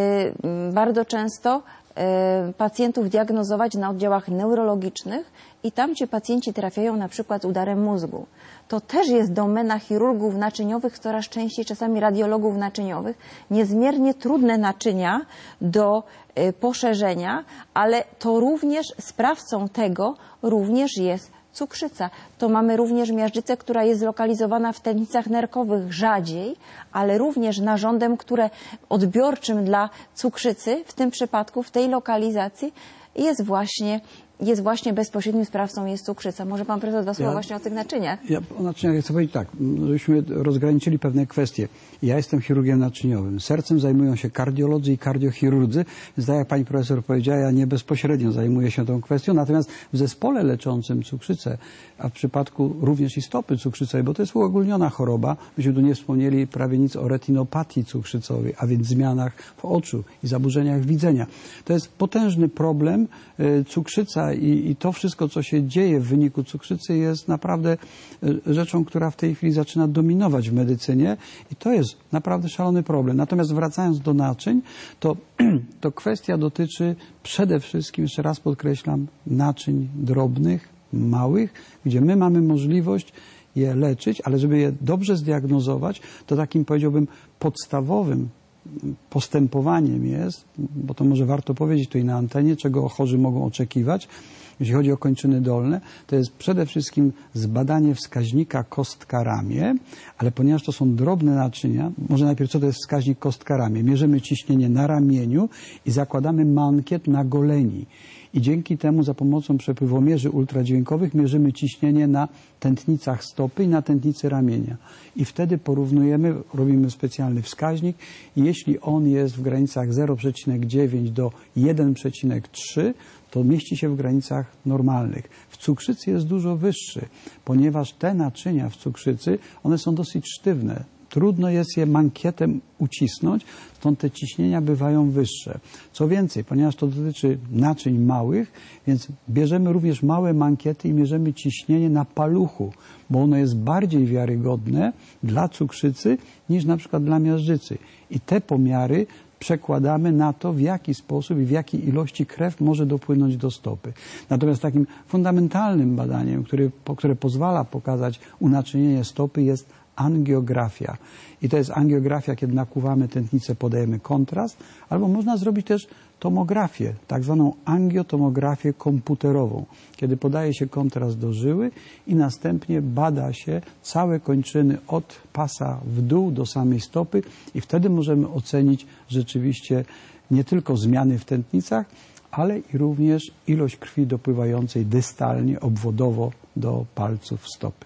bardzo często pacjentów diagnozować na oddziałach neurologicznych i tam ci pacjenci trafiają na przykład z udarem mózgu. To też jest domena chirurgów naczyniowych, coraz częściej czasami radiologów naczyniowych. Niezmiernie trudne naczynia do poszerzenia, ale to również sprawcą tego również jest cukrzyca. To mamy również miażdżycę, która jest zlokalizowana w tętnicach nerkowych rzadziej, ale również narządem, które odbiorczym dla cukrzycy, w tym przypadku, w tej lokalizacji jest właśnie, jest właśnie bezpośrednim sprawcą jest cukrzyca. Może pan profesor dwa słowa Ja, właśnie o tych naczyniach? Ja o naczyniach chcę powiedzieć tak, żebyśmy rozgraniczyli pewne kwestie. Ja jestem chirurgiem naczyniowym. Sercem zajmują się kardiolodzy i kardiochirurdzy. Więc tak jak pani profesor powiedziała, ja nie bezpośrednio zajmuję się tą kwestią. Natomiast w zespole leczącym cukrzycę, a w przypadku również i stopy cukrzycowej, bo to jest uogólniona choroba, myśmy tu nie wspomnieli prawie nic o retinopatii cukrzycowej, a więc zmianach w oczu i zaburzeniach widzenia. To jest potężny problem. Cukrzyca i, i to wszystko, co się dzieje w wyniku cukrzycy, jest naprawdę rzeczą, która w tej chwili zaczyna dominować w medycynie i to jest naprawdę szalony problem. Natomiast wracając do naczyń, to, to kwestia dotyczy przede wszystkim, jeszcze raz podkreślam, naczyń drobnych, małych, gdzie my mamy możliwość je leczyć, ale żeby je dobrze zdiagnozować, to takim, powiedziałbym, podstawowym postępowaniem jest, bo to może warto powiedzieć tutaj na antenie, czego chorzy mogą oczekiwać, jeśli chodzi o kończyny dolne, to jest przede wszystkim zbadanie wskaźnika kostka-ramię, ale ponieważ to są drobne naczynia, może najpierw co to jest wskaźnik kostka-ramię? Mierzymy ciśnienie na ramieniu i zakładamy mankiet na goleni. I dzięki temu za pomocą przepływomierzy ultradźwiękowych mierzymy ciśnienie na tętnicach stopy i na tętnicy ramienia. I wtedy porównujemy, robimy specjalny wskaźnik i jeśli on jest w granicach zero przecinek dziewięć do jeden przecinek trzy, to mieści się w granicach normalnych. W cukrzycy jest dużo wyższy, ponieważ te naczynia w cukrzycy, one są dosyć sztywne. Trudno jest je mankietem ucisnąć, stąd te ciśnienia bywają wyższe. Co więcej, ponieważ to dotyczy naczyń małych, więc bierzemy również małe mankiety i mierzymy ciśnienie na paluchu, bo ono jest bardziej wiarygodne dla cukrzycy niż na przykład dla miażdżycy. I te pomiary przekładamy na to, w jaki sposób i w jakiej ilości krew może dopłynąć do stopy. Natomiast takim fundamentalnym badaniem, które, które pozwala pokazać unaczynienie stopy, jest angiografia. I to jest angiografia, kiedy nakłuwamy tętnicę, podajemy kontrast, albo można zrobić też tomografię, tak zwaną angiotomografię komputerową, kiedy podaje się kontrast do żyły i następnie bada się całe kończyny od pasa w dół do samej stopy i wtedy możemy ocenić rzeczywiście nie tylko zmiany w tętnicach, ale i również ilość krwi dopływającej dystalnie, obwodowo do palców stopy.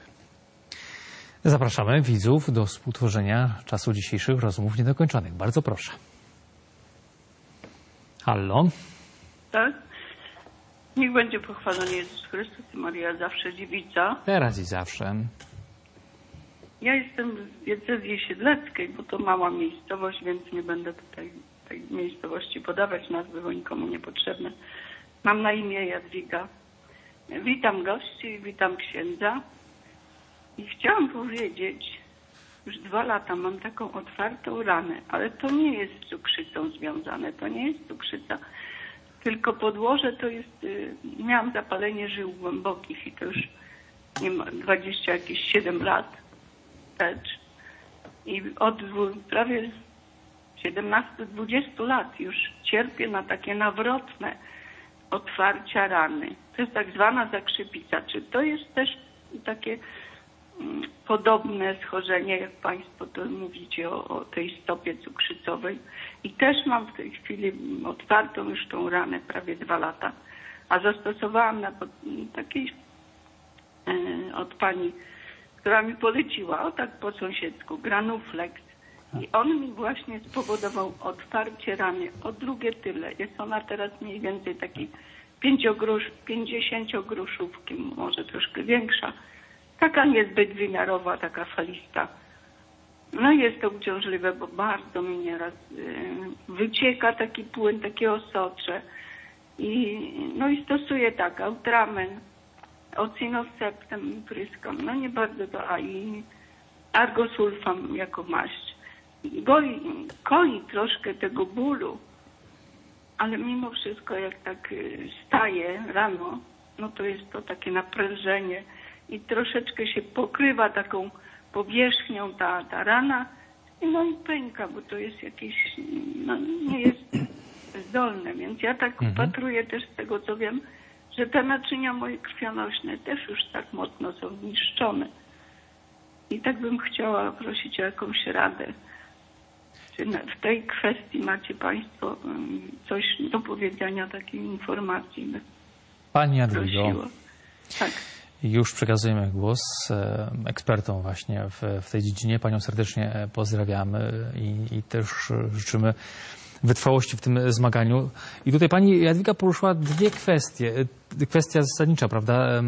Zapraszamy widzów do współtworzenia czasu dzisiejszych rozmów niedokończonych. Bardzo proszę. Halo? Tak? Niech będzie pochwalony Jezus Chrystus i Maria zawsze dziewica. Teraz i zawsze. Ja jestem z diecezji siedleckiej, bo to mała miejscowość, więc nie będę tutaj tej miejscowości podawać nazwy, bo nikomu niepotrzebne. Mam na imię Jadwiga. Witam gości, witam księdza. I chciałam powiedzieć, już dwa lata mam taką otwartą ranę, ale to nie jest z cukrzycą związane, to nie jest cukrzyca, tylko podłoże to jest, y, miałam zapalenie żył głębokich i to już nie ma, dwadzieścia jakieś, 7 lat wstecz. I od prawie siedemnastu dwudziestu lat już cierpię na takie nawrotne otwarcia rany. To jest tak zwana zakrzepica. Czy to jest też takie mm, podobne schorzenie, jak Państwo to mówicie o, o tej stopie cukrzycowej? I też mam w tej chwili otwartą już tą ranę prawie dwa lata. A zastosowałam na pod, takiej e, od pani, która mi poleciła, o tak po sąsiedzku, Granuflex. I on mi właśnie spowodował otwarcie rany o drugie tyle. Jest ona teraz mniej więcej taki pięćdziesięciogroszówki, może troszkę większa. Taka niezbyt wymiarowa, taka falista. No i jest to uciążliwe, bo bardzo mi nieraz y, wycieka taki płyn, takie osocze. I, no i stosuję tak, Ultramen, Ocinoseptem pryskam, no nie bardzo to, a i Argosulfam jako maść. Goi, koi troszkę tego bólu, ale mimo wszystko jak tak wstaję rano, no to jest to takie naprężenie i troszeczkę się pokrywa taką powierzchnią ta, ta rana, no i pęka, bo to jest jakieś, no nie jest zdolne, więc ja tak mhm. upatruję też z tego, co wiem, że te naczynia moje krwionośne też już tak mocno są zniszczone. I tak bym chciała prosić o jakąś radę. Czy w tej kwestii macie Państwo coś do powiedzenia, takiej informacji? Pani Jadwigo, tak. Już przekazujemy głos ekspertom właśnie w, w tej dziedzinie. Panią serdecznie pozdrawiamy i, i też życzymy wytrwałości w tym zmaganiu. I tutaj pani Jadwiga poruszyła dwie kwestie. Kwestia zasadnicza, prawda,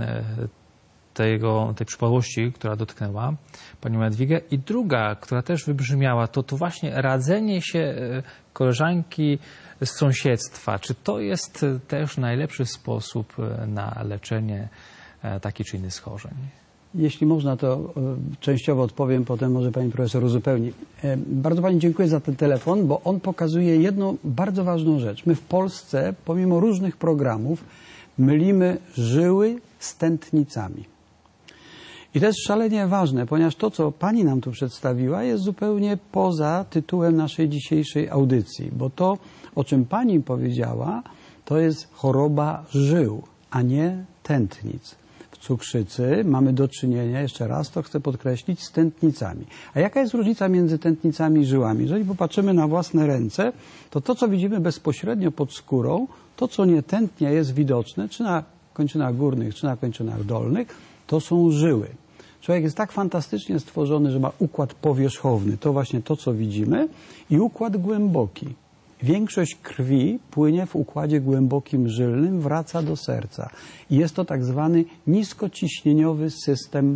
tego, tej przypadłości, która dotknęła panią Jadwigę. I druga, która też wybrzmiała, to, to właśnie radzenie się koleżanki z sąsiedztwa. Czy to jest też najlepszy sposób na leczenie takich czy innych schorzeń? Jeśli można, to częściowo odpowiem, potem może pani profesor uzupełni. Bardzo pani dziękuję za ten telefon, bo on pokazuje jedną bardzo ważną rzecz. My w Polsce, pomimo różnych programów, mylimy żyły z tętnicami. I to jest szalenie ważne, ponieważ to, co pani nam tu przedstawiła, jest zupełnie poza tytułem naszej dzisiejszej audycji, bo to, o czym pani powiedziała, to jest choroba żył, a nie tętnic. W cukrzycy mamy do czynienia, jeszcze raz to chcę podkreślić, z tętnicami. A jaka jest różnica między tętnicami i żyłami? Jeżeli popatrzymy na własne ręce, to to, co widzimy bezpośrednio pod skórą, to, co nie tętnia, jest widoczne, czy na kończynach górnych, czy na kończynach dolnych, to są żyły. Człowiek jest tak fantastycznie stworzony, że ma układ powierzchowny, to właśnie to, co widzimy, i układ głęboki. Większość krwi płynie w układzie głębokim żylnym, wraca do serca. I jest to tak zwany niskociśnieniowy system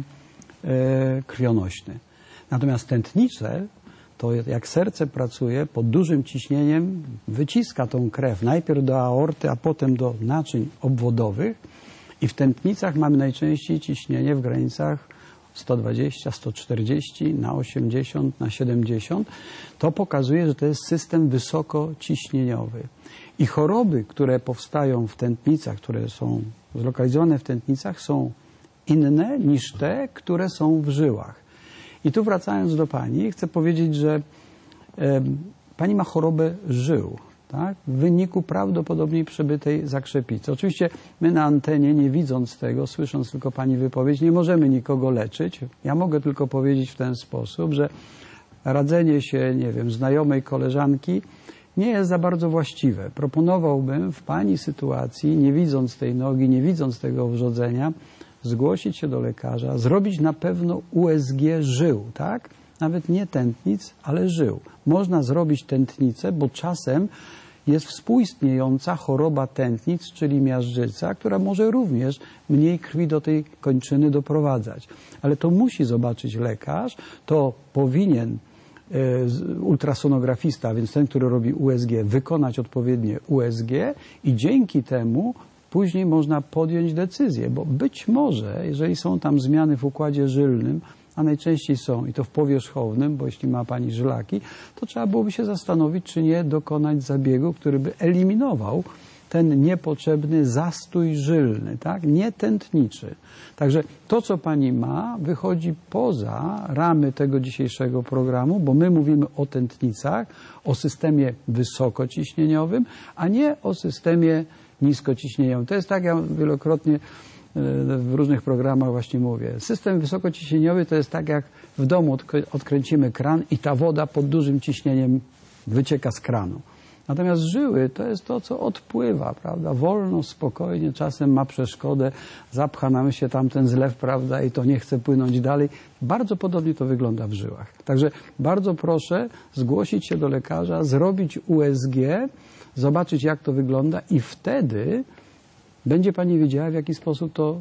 e, krwionośny. Natomiast tętnice, to jak serce pracuje pod dużym ciśnieniem, wyciska tą krew najpierw do aorty, a potem do naczyń obwodowych. I w tętnicach mamy najczęściej ciśnienie w granicach sto dwadzieścia, sto czterdzieści na osiemdziesiąt, na siedemdziesiąt. To pokazuje, że to jest system wysokociśnieniowy. I choroby, które powstają w tętnicach, które są zlokalizowane w tętnicach, są inne niż te, które są w żyłach. I tu wracając do pani, chcę powiedzieć, że e, pani ma chorobę żył. Tak? W wyniku prawdopodobnie przebytej zakrzepicy. Oczywiście my na antenie, nie widząc tego, słysząc tylko pani wypowiedź, nie możemy nikogo leczyć. Ja mogę tylko powiedzieć w ten sposób, że radzenie się, nie wiem, znajomej koleżanki nie jest za bardzo właściwe. Proponowałbym w pani sytuacji, nie widząc tej nogi, nie widząc tego wrzodzenia, zgłosić się do lekarza, zrobić na pewno U S G żył, tak? Nawet nie tętnic, ale żył. Można zrobić tętnicę, bo czasem jest współistniejąca choroba tętnic, czyli miażdżyca, która może również mniej krwi do tej kończyny doprowadzać. Ale to musi zobaczyć lekarz, to powinien e, ultrasonografista, a więc ten, który robi U S G, wykonać odpowiednie U S G i dzięki temu później można podjąć decyzję, bo być może, jeżeli są tam zmiany w układzie żylnym, a najczęściej są, i to w powierzchownym, bo jeśli ma pani żylaki, to trzeba byłoby się zastanowić, czy nie dokonać zabiegu, który by eliminował ten niepotrzebny zastój żylny, tak? Nie tętniczy. Także to, co pani ma, wychodzi poza ramy tego dzisiejszego programu, bo my mówimy o tętnicach, o systemie wysokociśnieniowym, a nie o systemie niskociśnieniowym. To jest tak, ja wielokrotnie w różnych programach właśnie mówię. System wysokociśnieniowy to jest tak, jak w domu odkręcimy kran i ta woda pod dużym ciśnieniem wycieka z kranu. Natomiast żyły to jest to, co odpływa, prawda? Wolno, spokojnie, czasem ma przeszkodę, zapcha nam się tamten zlew, prawda, i to nie chce płynąć dalej. Bardzo podobnie to wygląda w żyłach. Także bardzo proszę zgłosić się do lekarza, zrobić U S G, zobaczyć, jak to wygląda i wtedy będzie pani wiedziała, w jaki sposób to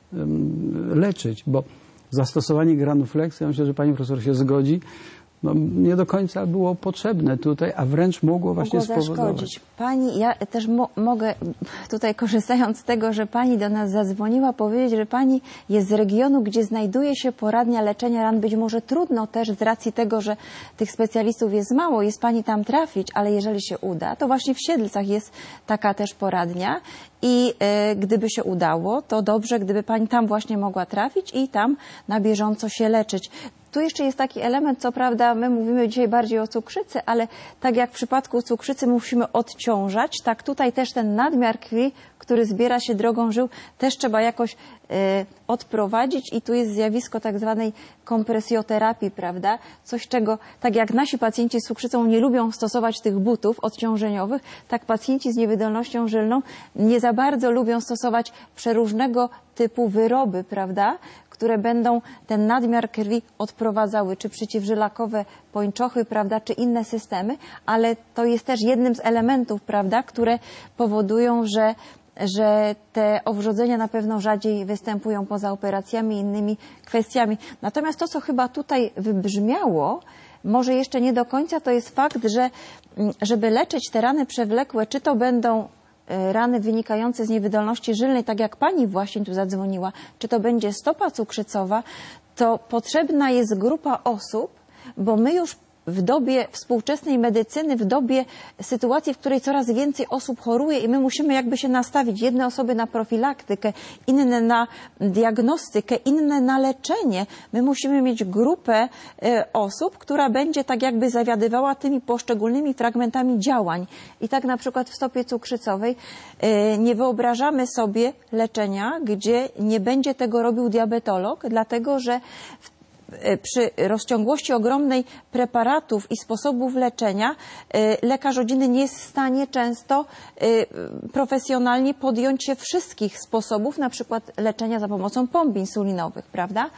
um, leczyć, bo zastosowanie granufleksy, ja myślę, że pani profesor się zgodzi, no, nie do końca było potrzebne tutaj, a wręcz mogło właśnie mogło spowodować. zaszkodzić. Pani, ja też mo mogę tutaj, korzystając z tego, że pani do nas zadzwoniła, powiedzieć, że pani jest z regionu, gdzie znajduje się poradnia leczenia ran. Być może trudno też z racji tego, że tych specjalistów jest mało, jest pani tam trafić, ale jeżeli się uda, to właśnie w Siedlcach jest taka też poradnia i y, gdyby się udało, to dobrze, gdyby pani tam właśnie mogła trafić i tam na bieżąco się leczyć. Tu jeszcze jest taki element, co prawda my mówimy dzisiaj bardziej o cukrzycy, ale tak jak w przypadku cukrzycy musimy odciążać, tak tutaj też ten nadmiar krwi, który zbiera się drogą żył, też trzeba jakoś y, odprowadzić i tu jest zjawisko tak zwanej kompresjoterapii, prawda? Coś, czego tak jak nasi pacjenci z cukrzycą nie lubią stosować tych butów odciążeniowych, tak pacjenci z niewydolnością żylną nie za bardzo lubią stosować przeróżnego typu wyroby, prawda? Które będą ten nadmiar krwi odprowadzały, czy przeciwżylakowe pończochy, prawda, czy inne systemy, ale to jest też jednym z elementów, prawda, które powodują, że, że te owrzodzenia na pewno rzadziej występują poza operacjami i innymi kwestiami. Natomiast to, co chyba tutaj wybrzmiało, może jeszcze nie do końca, to jest fakt, że żeby leczyć te rany przewlekłe, czy to będą rany wynikające z niewydolności żylnej, tak jak pani właśnie tu zadzwoniła, czy to będzie stopa cukrzycowa, to potrzebna jest grupa osób, bo my już w dobie współczesnej medycyny, w dobie sytuacji, w której coraz więcej osób choruje i my musimy jakby się nastawić, jedne osoby na profilaktykę, inne na diagnostykę, inne na leczenie. My musimy mieć grupę y, osób, która będzie tak jakby zawiadywała tymi poszczególnymi fragmentami działań. I tak na przykład w stopie cukrzycowej y, nie wyobrażamy sobie leczenia, gdzie nie będzie tego robił diabetolog, dlatego że w przy rozciągłości ogromnej preparatów i sposobów leczenia lekarz rodziny nie jest w stanie często profesjonalnie podjąć się wszystkich sposobów, na przykład leczenia za pomocą pomp insulinowych, prawda?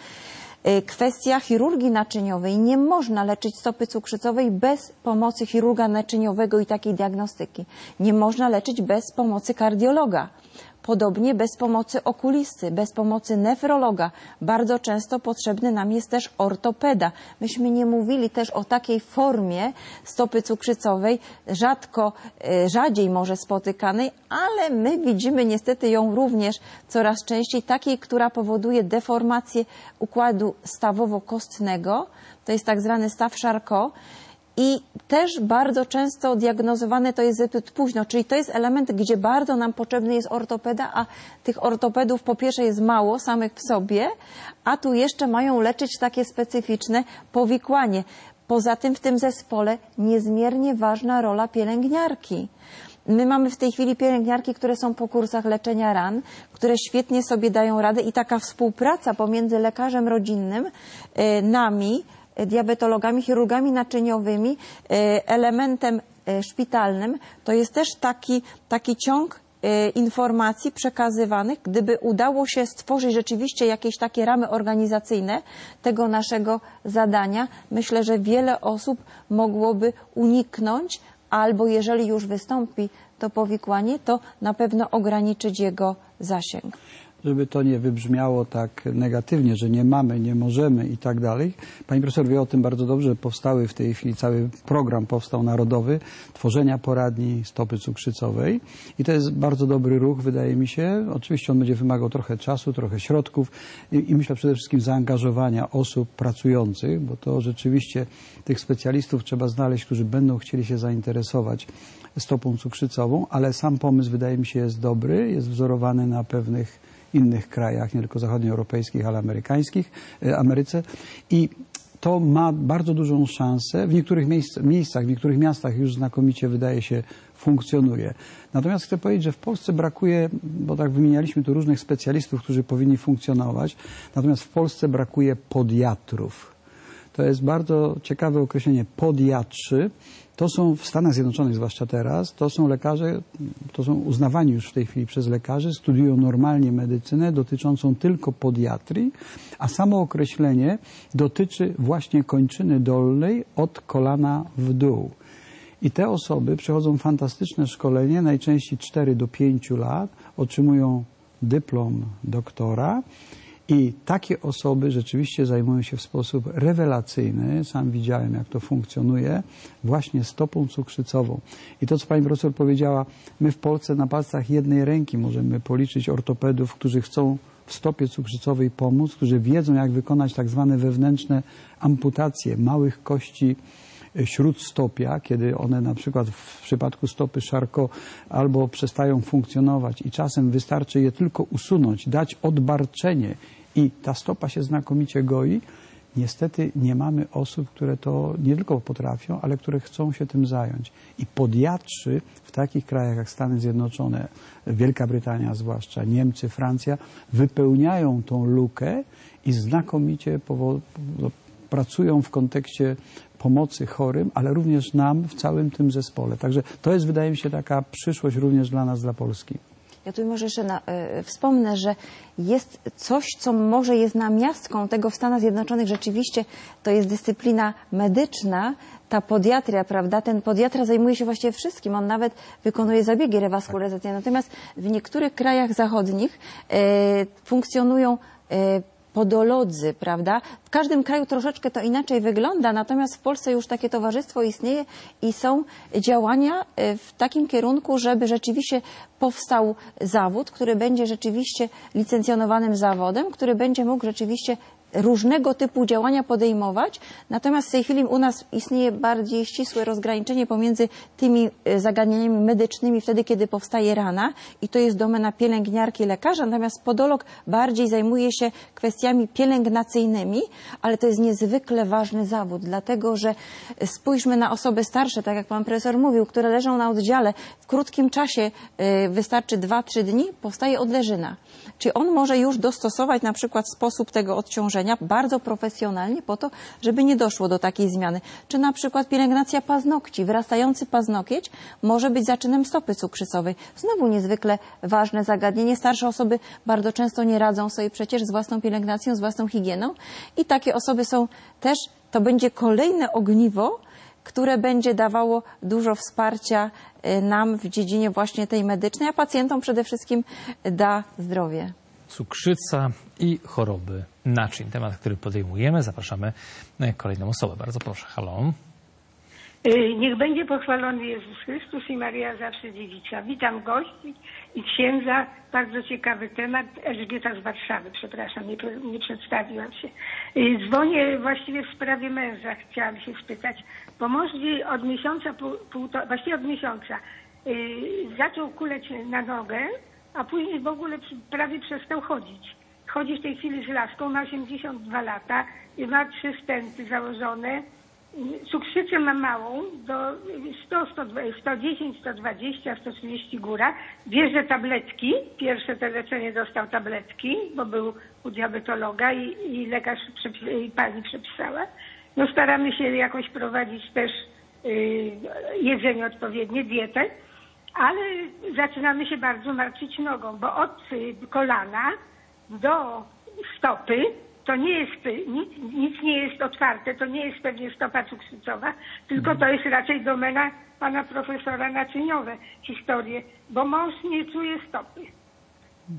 Kwestia chirurgii naczyniowej. Nie można leczyć stopy cukrzycowej bez pomocy chirurga naczyniowego i takiej diagnostyki. Nie można leczyć bez pomocy kardiologa. Podobnie bez pomocy okulisty, bez pomocy nefrologa. Bardzo często potrzebny nam jest też ortopeda. Myśmy nie mówili też o takiej formie stopy cukrzycowej, rzadko, rzadziej może spotykanej, ale my widzimy niestety ją również coraz częściej, takiej, która powoduje deformację układu stawowo-kostnego. To jest tak zwany staw Charcot. I też bardzo często diagnozowane to jest zbyt późno, czyli to jest element, gdzie bardzo nam potrzebny jest ortopeda, a tych ortopedów po pierwsze jest mało samych w sobie, a tu jeszcze mają leczyć takie specyficzne powikłanie. Poza tym w tym zespole niezmiernie ważna rola pielęgniarki. My mamy w tej chwili pielęgniarki, które są po kursach leczenia ran, które świetnie sobie dają radę i taka współpraca pomiędzy lekarzem rodzinnym, nami, diabetologami, chirurgami naczyniowymi, elementem szpitalnym, to jest też taki, taki ciąg informacji przekazywanych, gdyby udało się stworzyć rzeczywiście jakieś takie ramy organizacyjne tego naszego zadania, myślę, że wiele osób mogłoby uniknąć, albo jeżeli już wystąpi to powikłanie, to na pewno ograniczyć jego zasięg. żeby to nie wybrzmiało tak negatywnie, że nie mamy, nie możemy i tak dalej. Pani profesor wie o tym bardzo dobrze, powstały w tej chwili, cały program powstał narodowy tworzenia poradni stopy cukrzycowej i to jest bardzo dobry ruch, wydaje mi się. Oczywiście on będzie wymagał trochę czasu, trochę środków i, i myślę przede wszystkim zaangażowania osób pracujących, bo to rzeczywiście tych specjalistów trzeba znaleźć, którzy będą chcieli się zainteresować stopą cukrzycową, ale sam pomysł wydaje mi się jest dobry, jest wzorowany na pewnych innych krajach, nie tylko zachodnioeuropejskich, ale amerykańskich, Ameryce i to ma bardzo dużą szansę. W niektórych miejsc, miejscach, w niektórych miastach już znakomicie wydaje się funkcjonuje. Natomiast chcę powiedzieć, że w Polsce brakuje, bo tak wymienialiśmy tu różnych specjalistów, którzy powinni funkcjonować, natomiast w Polsce brakuje podiatrów. To jest bardzo ciekawe określenie podiatrzy. To są w Stanach Zjednoczonych, zwłaszcza teraz, to są lekarze, to są uznawani już w tej chwili przez lekarzy, studiują normalnie medycynę dotyczącą tylko podiatrii, a samo określenie dotyczy właśnie kończyny dolnej od kolana w dół. I te osoby przechodzą fantastyczne szkolenie, najczęściej cztery do pięciu lat, otrzymują dyplom doktora. I takie osoby rzeczywiście zajmują się w sposób rewelacyjny, sam widziałem jak to funkcjonuje, właśnie stopą cukrzycową. I to co pani profesor powiedziała, my w Polsce na palcach jednej ręki możemy policzyć ortopedów, którzy chcą w stopie cukrzycowej pomóc, którzy wiedzą jak wykonać tak zwane wewnętrzne amputacje małych kości śródstopia, kiedy one na przykład w przypadku stopy Charcot albo przestają funkcjonować i czasem wystarczy je tylko usunąć, dać odbarczenie i ta stopa się znakomicie goi. Niestety nie mamy osób, które to nie tylko potrafią, ale które chcą się tym zająć. I podiatrzy w takich krajach jak Stany Zjednoczone, Wielka Brytania zwłaszcza, Niemcy, Francja, wypełniają tą lukę i znakomicie pracują w kontekście pomocy chorym, ale również nam w całym tym zespole. Także to jest, wydaje mi się, taka przyszłość również dla nas, dla Polski. Ja tu może jeszcze na, y, wspomnę, że jest coś, co może jest namiastką tego w Stanach Zjednoczonych. Rzeczywiście to jest dyscyplina medyczna, ta podiatria, prawda? Ten podiatra zajmuje się właściwie wszystkim. On nawet wykonuje zabiegi rewaskularyzacyjne. Natomiast w niektórych krajach zachodnich y, funkcjonują y, podolodzy, prawda? W każdym kraju troszeczkę to inaczej wygląda, natomiast w Polsce już takie towarzystwo istnieje i są działania w takim kierunku, żeby rzeczywiście powstał zawód, który będzie rzeczywiście licencjonowanym zawodem, który będzie mógł rzeczywiście różnego typu działania podejmować. Natomiast w tej chwili u nas istnieje bardziej ścisłe rozgraniczenie pomiędzy tymi zagadnieniami medycznymi wtedy, kiedy powstaje rana i to jest domena pielęgniarki, lekarza. Natomiast podolog bardziej zajmuje się kwestiami pielęgnacyjnymi, ale to jest niezwykle ważny zawód, dlatego że spójrzmy na osoby starsze, tak jak pan profesor mówił, które leżą na oddziale. W krótkim czasie wystarczy dwa trzy dni, powstaje odleżyna. Czy on może już dostosować na przykład sposób tego odciążenia bardzo profesjonalnie po to, żeby nie doszło do takiej zmiany. Czy na przykład pielęgnacja paznokci, wyrastający paznokieć może być zaczynem stopy cukrzycowej. Znowu niezwykle ważne zagadnienie. Starsze osoby bardzo często nie radzą sobie przecież z własną pielęgnacją, z własną higieną i takie osoby są też, to będzie kolejne ogniwo, które będzie dawało dużo wsparcia nam w dziedzinie właśnie tej medycznej, a pacjentom przede wszystkim da zdrowie. Cukrzyca i choroby naczyń. Temat, który podejmujemy. Zapraszamy kolejną osobę. Bardzo proszę. Halo. Niech będzie pochwalony Jezus Chrystus i Maria zawsze dziewica. Witam gości i księdza. Bardzo ciekawy temat. Elżbieta z Warszawy. Przepraszam, nie, nie przedstawiłam się. Dzwonię właściwie w sprawie męża. Chciałam się spytać. Bo mąż od miesiąca, pół, pół, właściwie od miesiąca yy, zaczął kuleć na nogę, a później w ogóle prawie przestał chodzić. Chodzi w tej chwili z laską, ma osiemdziesiąt dwa lata i ma trzy stenty założone. Cukrzycę ma małą, do sto, sto dziesięć, sto dwadzieścia, sto trzydzieści góra. Bierze tabletki, pierwsze te leczenie dostał tabletki, bo był u diabetologa i, i lekarz, i pani przepisała. No staramy się jakoś prowadzić też y, jedzenie odpowiednie, dietę, ale zaczynamy się bardzo martwić nogą, bo od y, kolana do stopy to nie jest, nic, nic nie jest otwarte, to nie jest pewnie stopa cukrzycowa, tylko to jest raczej domena pana profesora naczyniowe historie, bo mąż nie czuje stopy.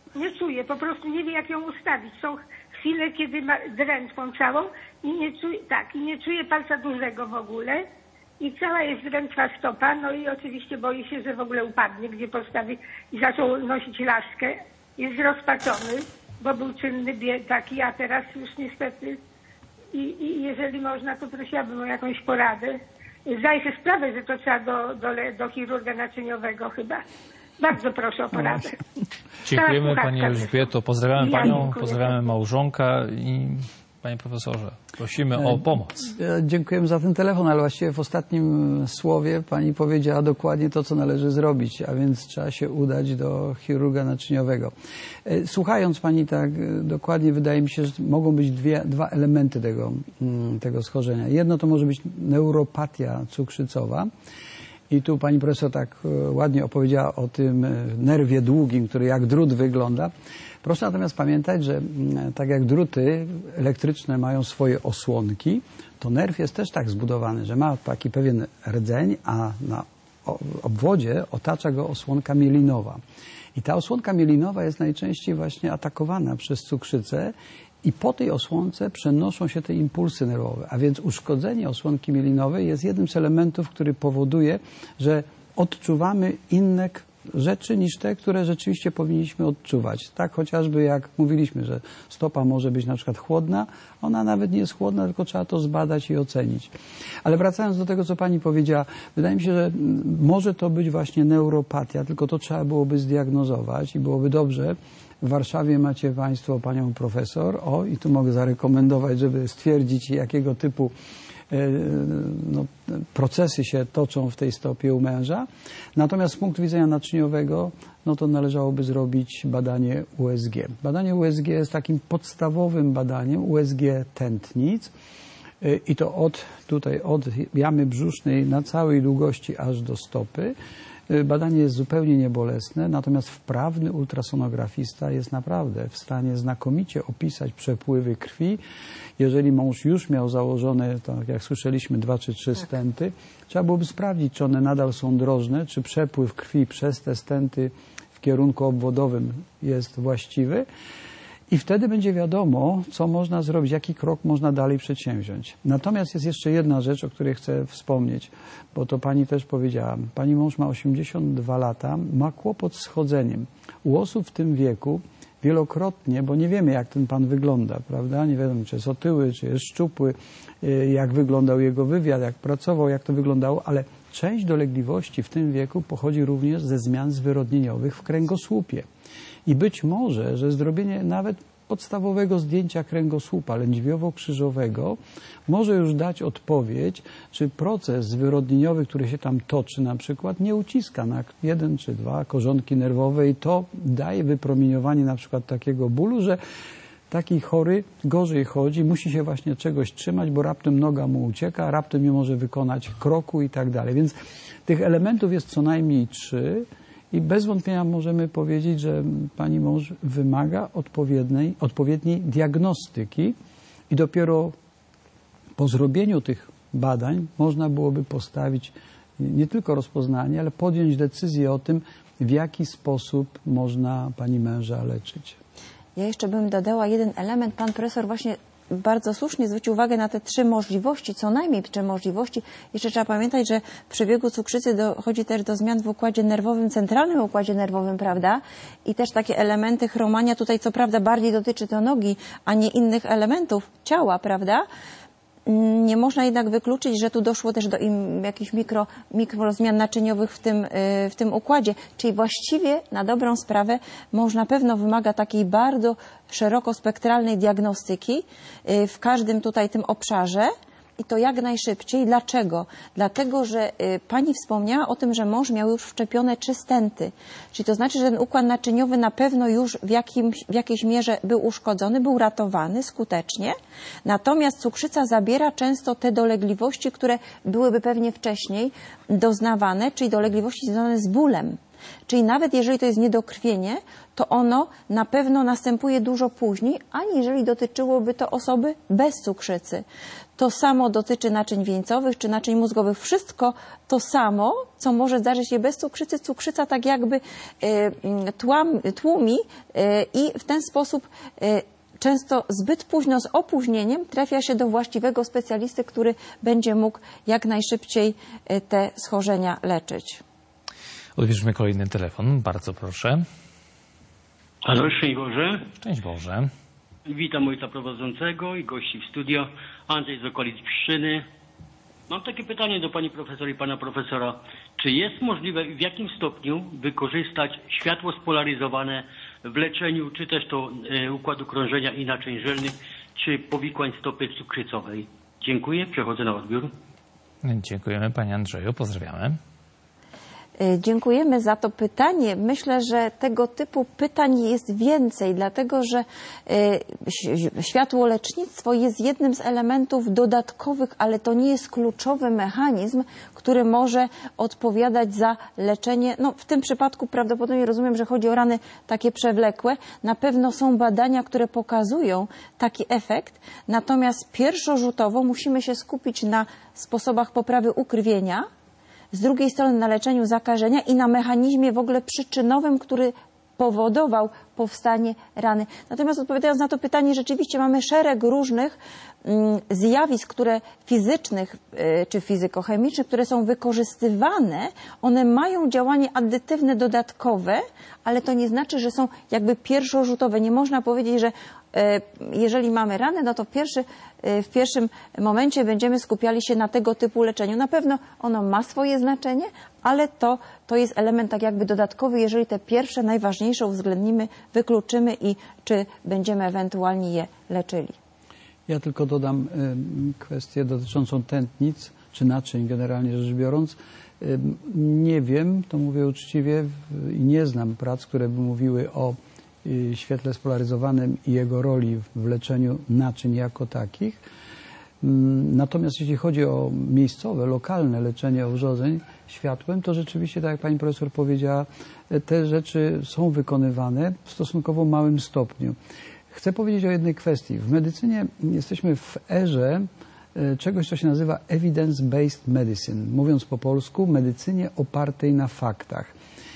Nie czuje, po prostu nie wie, jak ją ustawić. Są chwile, kiedy ma drętwą całą i nie czuje, tak, i nie czuje palca dużego w ogóle. I cała jest drętwa stopa, no i oczywiście boi się, że w ogóle upadnie, gdzie postawi i zaczął nosić laskę. Jest rozpaczony, bo był czynny bieg taki, a teraz już niestety i, i jeżeli można, to prosiłabym o jakąś poradę. Zdaję sobie sprawę, że to trzeba do, do, do chirurga naczyniowego chyba. Bardzo proszę o poradę. Dziękujemy Pani Elżbieto, pozdrawiamy Ja Panią, dziękuję. pozdrawiamy małżonka i Panie Profesorze, prosimy o pomoc. Dziękujemy za ten telefon, ale właściwie w ostatnim słowie Pani powiedziała dokładnie to, co należy zrobić, a więc trzeba się udać do chirurga naczyniowego. Słuchając Pani tak dokładnie, wydaje mi się, że mogą być dwie, dwa elementy tego, tego schorzenia. Jedno to może być neuropatia cukrzycowa. I tu Pani Profesor tak ładnie opowiedziała o tym nerwie długim, który jak drut wygląda. Proszę natomiast pamiętać, że tak jak druty elektryczne mają swoje osłonki, to nerw jest też tak zbudowany, że ma taki pewien rdzeń, a na obwodzie otacza go osłonka mielinowa. I ta osłonka mielinowa jest najczęściej właśnie atakowana przez cukrzycę i po tej osłonce przenoszą się te impulsy nerwowe. A więc uszkodzenie osłonki mielinowej jest jednym z elementów, który powoduje, że odczuwamy inne rzeczy niż te, które rzeczywiście powinniśmy odczuwać. Tak chociażby jak mówiliśmy, że stopa może być na przykład chłodna, ona nawet nie jest chłodna, tylko trzeba to zbadać i ocenić. Ale wracając do tego, co Pani powiedziała, wydaje mi się, że może to być właśnie neuropatia, tylko to trzeba byłoby zdiagnozować i byłoby dobrze. W Warszawie macie Państwo Panią Profesor, o i tu mogę zarekomendować, żeby stwierdzić, jakiego typu no, procesy się toczą w tej stopie u męża. Natomiast z punktu widzenia naczyniowego, no to należałoby zrobić badanie U S G. Badanie U S G jest takim podstawowym badaniem, U S G tętnic i to od tutaj, od jamy brzusznej na całej długości aż do stopy. Badanie jest zupełnie niebolesne, natomiast wprawny ultrasonografista jest naprawdę w stanie znakomicie opisać przepływy krwi. Jeżeli mąż już miał założone, tak jak słyszeliśmy, dwa czy trzy stenty, trzeba byłoby sprawdzić, czy one nadal są drożne, czy przepływ krwi przez te stenty w kierunku obwodowym jest właściwy. I wtedy będzie wiadomo, co można zrobić, jaki krok można dalej przedsięwziąć. Natomiast jest jeszcze jedna rzecz, o której chcę wspomnieć, bo to Pani też powiedziała. Pani mąż ma osiemdziesiąt dwa lata, ma kłopot z chodzeniem. U osób w tym wieku wielokrotnie, bo nie wiemy, jak ten Pan wygląda, prawda? Nie wiadomo, czy jest otyły, czy jest szczupły, jak wyglądał jego wywiad, jak pracował, jak to wyglądało, ale część dolegliwości w tym wieku pochodzi również ze zmian zwyrodnieniowych w kręgosłupie. I być może, że zrobienie nawet podstawowego zdjęcia kręgosłupa lędźwiowo-krzyżowego może już dać odpowiedź, czy proces zwyrodnieniowy, który się tam toczy na przykład, nie uciska na jeden czy dwa korzonki nerwowe i to daje wypromieniowanie na przykład takiego bólu, że taki chory gorzej chodzi, musi się właśnie czegoś trzymać, bo raptem noga mu ucieka, raptem nie może wykonać kroku i tak dalej. Więc tych elementów jest co najmniej trzy. I bez wątpienia możemy powiedzieć, że Pani mąż wymaga odpowiedniej, odpowiedniej diagnostyki i dopiero po zrobieniu tych badań można byłoby postawić nie tylko rozpoznanie, ale podjąć decyzję o tym, w jaki sposób można Pani męża leczyć. Ja jeszcze bym dodała jeden element. Pan profesor właśnie bardzo słusznie zwrócił uwagę na te trzy możliwości, co najmniej trzy możliwości. Jeszcze trzeba pamiętać, że w przebiegu cukrzycy dochodzi też do zmian w układzie nerwowym, centralnym układzie nerwowym, prawda? I też takie elementy chromania, tutaj co prawda bardziej dotyczy to nogi, a nie innych elementów ciała, prawda? Nie można jednak wykluczyć, że tu doszło też do im, jakichś mikro, mikrozmian naczyniowych w tym, w tym układzie. Czyli właściwie na dobrą sprawę mąż na pewno wymaga takiej bardzo szerokospektralnej diagnostyki w każdym tutaj tym obszarze i to jak najszybciej. Dlaczego? Dlatego, że Pani wspomniała o tym, że mąż miał już wszczepione trzy stenty. Czyli to znaczy, że ten układ naczyniowy na pewno już w, jakimś, w jakiejś mierze był uszkodzony, był ratowany skutecznie. Natomiast cukrzyca zabiera często te dolegliwości, które byłyby pewnie wcześniej doznawane, czyli dolegliwości związane z bólem. Czyli nawet jeżeli to jest niedokrwienie, to ono na pewno następuje dużo później, aniżeli dotyczyłoby to osoby bez cukrzycy. To samo dotyczy naczyń wieńcowych czy naczyń mózgowych. Wszystko to samo, co może zdarzyć się bez cukrzycy. Cukrzyca tak jakby tłumi i w ten sposób często zbyt późno, z opóźnieniem, trafia się do właściwego specjalisty, który będzie mógł jak najszybciej te schorzenia leczyć. Odbierzmy kolejny telefon. Bardzo proszę. Halo, szczęść Boże. Szczęść Boże. Witam ojca prowadzącego i gości w studio. Andrzej z okolic Pszczyny. Mam takie pytanie do pani profesor i pana profesora. Czy jest możliwe i w jakim stopniu wykorzystać światło spolaryzowane w leczeniu, czy też to e, układu krążenia i naczyń żylnych, czy powikłań stopy cukrzycowej? Dziękuję. Przechodzę na odbiór. Dziękujemy panie Andrzeju. Pozdrawiamy. Dziękujemy za to pytanie. Myślę, że tego typu pytań jest więcej, dlatego że światłolecznictwo jest jednym z elementów dodatkowych, ale to nie jest kluczowy mechanizm, który może odpowiadać za leczenie. No, w tym przypadku prawdopodobnie rozumiem, że chodzi o rany takie przewlekłe. Na pewno są badania, które pokazują taki efekt, natomiast pierwszorzutowo musimy się skupić na sposobach poprawy ukrwienia, z drugiej strony na leczeniu zakażenia i na mechanizmie w ogóle przyczynowym, który powodował powstanie rany. Natomiast odpowiadając na to pytanie, rzeczywiście mamy szereg różnych mm, zjawisk, które fizycznych y, czy fizykochemicznych, które są wykorzystywane. One mają działanie addytywne dodatkowe, ale to nie znaczy, że są jakby pierwszorzutowe. Nie można powiedzieć, że y, jeżeli mamy ranę, no to pierwszy, y, w pierwszym momencie będziemy skupiali się na tego typu leczeniu. Na pewno ono ma swoje znaczenie, ale to, to jest element tak jakby dodatkowy, jeżeli te pierwsze, najważniejsze uwzględnimy, wykluczymy i czy będziemy ewentualnie je leczyli. Ja tylko dodam y, kwestię dotyczącą tętnic, czy naczyń generalnie rzecz biorąc. Y, nie wiem, to mówię uczciwie, i nie znam prac, które by mówiły o y, świetle spolaryzowanym i jego roli w leczeniu naczyń jako takich. Y, natomiast jeśli chodzi o miejscowe, lokalne leczenie urządzeń światłem, to rzeczywiście, tak jak pani profesor powiedziała, te rzeczy są wykonywane w stosunkowo małym stopniu. Chcę powiedzieć o jednej kwestii. W medycynie jesteśmy w erze czegoś, co się nazywa evidence-based medicine. Mówiąc po polsku, medycynie opartej na faktach.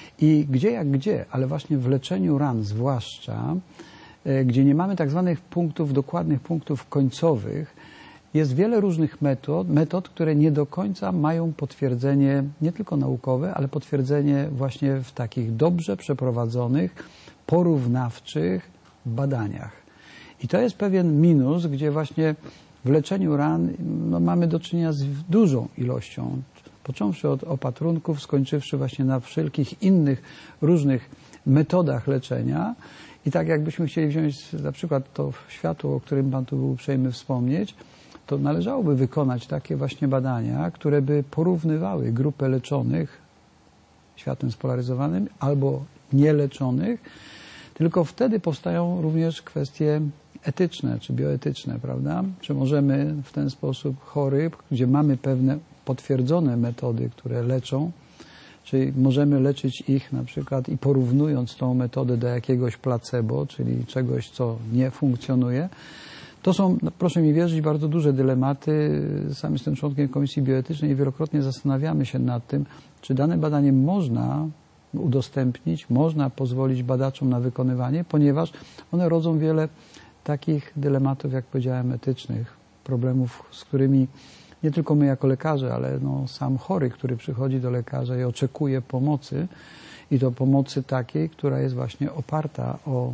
I gdzie jak gdzie, ale właśnie w leczeniu ran zwłaszcza, gdzie nie mamy tak zwanych punktów, dokładnych punktów końcowych, jest wiele różnych metod, metod, które nie do końca mają potwierdzenie nie tylko naukowe, ale potwierdzenie właśnie w takich dobrze przeprowadzonych, porównawczych badaniach. I to jest pewien minus, gdzie właśnie w leczeniu ran no, mamy do czynienia z dużą ilością, począwszy od opatrunków, skończywszy właśnie na wszelkich innych różnych metodach leczenia. I tak jakbyśmy chcieli wziąć na przykład to światło, o którym pan tu był uprzejmy wspomnieć, to należałoby wykonać takie właśnie badania, które by porównywały grupę leczonych światłem spolaryzowanym albo nieleczonych, tylko wtedy powstają również kwestie etyczne czy bioetyczne, prawda? Czy możemy w ten sposób chorych, gdzie mamy pewne potwierdzone metody, które leczą, czy możemy leczyć ich na przykład i porównując tą metodę do jakiegoś placebo, czyli czegoś, co nie funkcjonuje. To są, no proszę mi wierzyć, bardzo duże dylematy. Sam jestem członkiem Komisji Bioetycznej i wielokrotnie zastanawiamy się nad tym, czy dane badanie można udostępnić, można pozwolić badaczom na wykonywanie, ponieważ one rodzą wiele takich dylematów, jak powiedziałem, etycznych, problemów, z którymi nie tylko my jako lekarze, ale no, sam chory, który przychodzi do lekarza i oczekuje pomocy, i to pomocy takiej, która jest właśnie oparta o,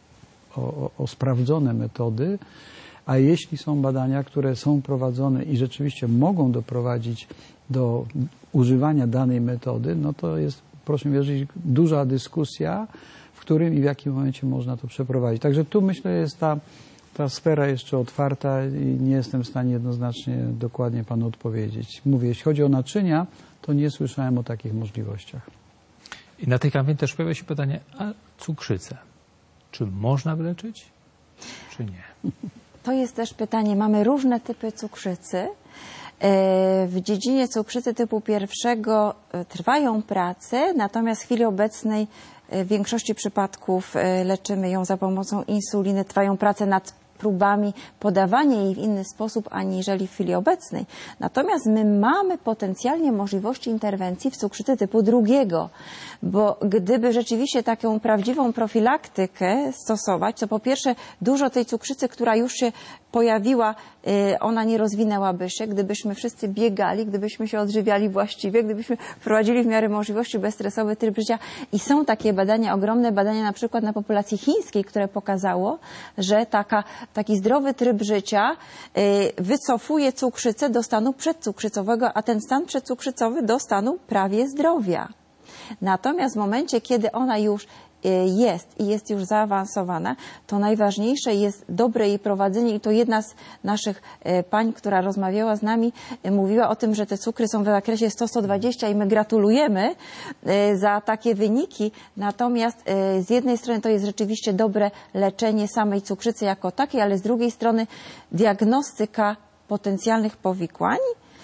o, o sprawdzone metody, a jeśli są badania, które są prowadzone i rzeczywiście mogą doprowadzić do używania danej metody, no to jest, proszę mi wierzyć, duża dyskusja, w którym i w jakim momencie można to przeprowadzić. Także tu myślę jest ta, ta sfera jeszcze otwarta i nie jestem w stanie jednoznacznie dokładnie panu odpowiedzieć. Mówię, jeśli chodzi o naczynia, to nie słyszałem o takich możliwościach. I na tej kanwie też pojawia się pytanie, a cukrzycę, czy można wyleczyć, czy nie? To jest też pytanie. Mamy różne typy cukrzycy. W dziedzinie cukrzycy typu pierwszego trwają prace, natomiast w chwili obecnej w większości przypadków leczymy ją za pomocą insuliny. Trwają prace nad próbami podawania jej w inny sposób aniżeli w chwili obecnej. Natomiast my mamy potencjalnie możliwości interwencji w cukrzycy typu drugiego, bo gdyby rzeczywiście taką prawdziwą profilaktykę stosować, to po pierwsze dużo tej cukrzycy, która już się pojawiła, ona nie rozwinęłaby się, gdybyśmy wszyscy biegali, gdybyśmy się odżywiali właściwie, gdybyśmy wprowadzili w miarę możliwości bezstresowy tryb życia. I są takie badania, ogromne badania na przykład na populacji chińskiej, które pokazało, że taka, taki zdrowy tryb życia wycofuje cukrzycę do stanu przedcukrzycowego, a ten stan przedcukrzycowy do stanu prawie zdrowia. Natomiast w momencie, kiedy ona już jest i jest już zaawansowana, to najważniejsze jest dobre jej prowadzenie i to jedna z naszych pań, która rozmawiała z nami, mówiła o tym, że te cukry są w zakresie sto do stu dwudziestu i my gratulujemy za takie wyniki. Natomiast z jednej strony to jest rzeczywiście dobre leczenie samej cukrzycy jako takiej, ale z drugiej strony diagnostyka potencjalnych powikłań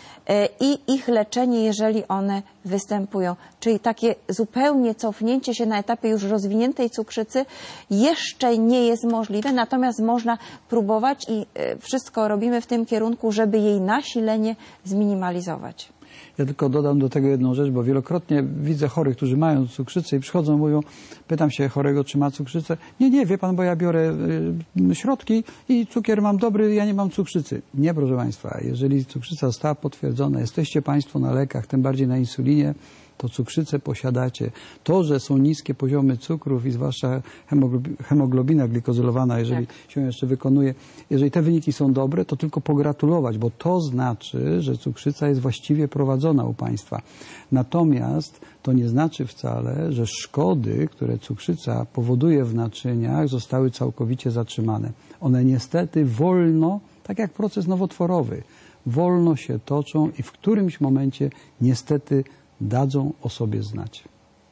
i ich leczenie, jeżeli one występują. Czyli takie zupełnie cofnięcie się na etapie już rozwiniętej cukrzycy jeszcze nie jest możliwe, natomiast można próbować i wszystko robimy w tym kierunku, żeby jej nasilenie zminimalizować. Ja tylko dodam do tego jedną rzecz, bo wielokrotnie widzę chorych, którzy mają cukrzycę i przychodzą, mówią, pytam się chorego, czy ma cukrzycę. Nie, nie, wie pan, bo ja biorę y, środki i cukier mam dobry, ja nie mam cukrzycy. Nie, proszę państwa, jeżeli cukrzyca została potwierdzona, jesteście państwo na lekach, tym bardziej na insulinie, to cukrzycę posiadacie. To, że są niskie poziomy cukrów i zwłaszcza hemoglobina glikozylowana, jeżeli tak się jeszcze wykonuje, jeżeli te wyniki są dobre, to tylko pogratulować, bo to znaczy, że cukrzyca jest właściwie prowadzona u państwa. Natomiast to nie znaczy wcale, że szkody, które cukrzyca powoduje w naczyniach, zostały całkowicie zatrzymane. One niestety wolno, tak jak proces nowotworowy, wolno się toczą i w którymś momencie niestety dadzą o sobie znać.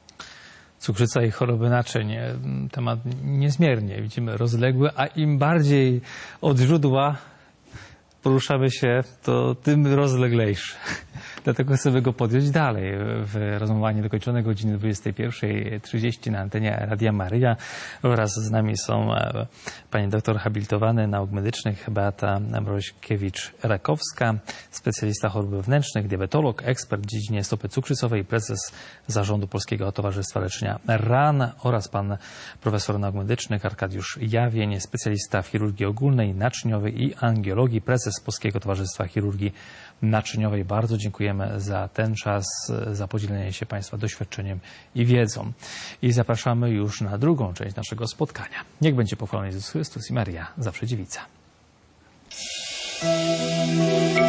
Cukrzyca i choroby naczyń. Temat niezmiernie, widzimy, rozległy, a im bardziej od źródła poruszamy się, to tym rozleglejszy. Dlatego chcemy go podjąć dalej w rozmowaniu niedokończone godziny dwudziestej pierwszej trzydzieści na antenie Radia Maryja. Wraz z nami są pani doktor habilitowana nauk medycznych Beata Mroźkiewicz-Rakowska, specjalista chorób wewnętrznych, diabetolog, ekspert w dziedzinie stopy cukrzycowej, prezes zarządu Polskiego Towarzystwa Leczenia Ran oraz pan profesor nauk medycznych Arkadiusz Jawień, specjalista w chirurgii ogólnej, naczyniowej i angiologii, prezes Polskiego Towarzystwa Chirurgii Naczyniowej. Bardzo dziękujemy za ten czas, za podzielenie się państwa doświadczeniem i wiedzą. I zapraszamy już na drugą część naszego spotkania. Niech będzie pochwalony Jezus Chrystus i Maria, zawsze dziewica.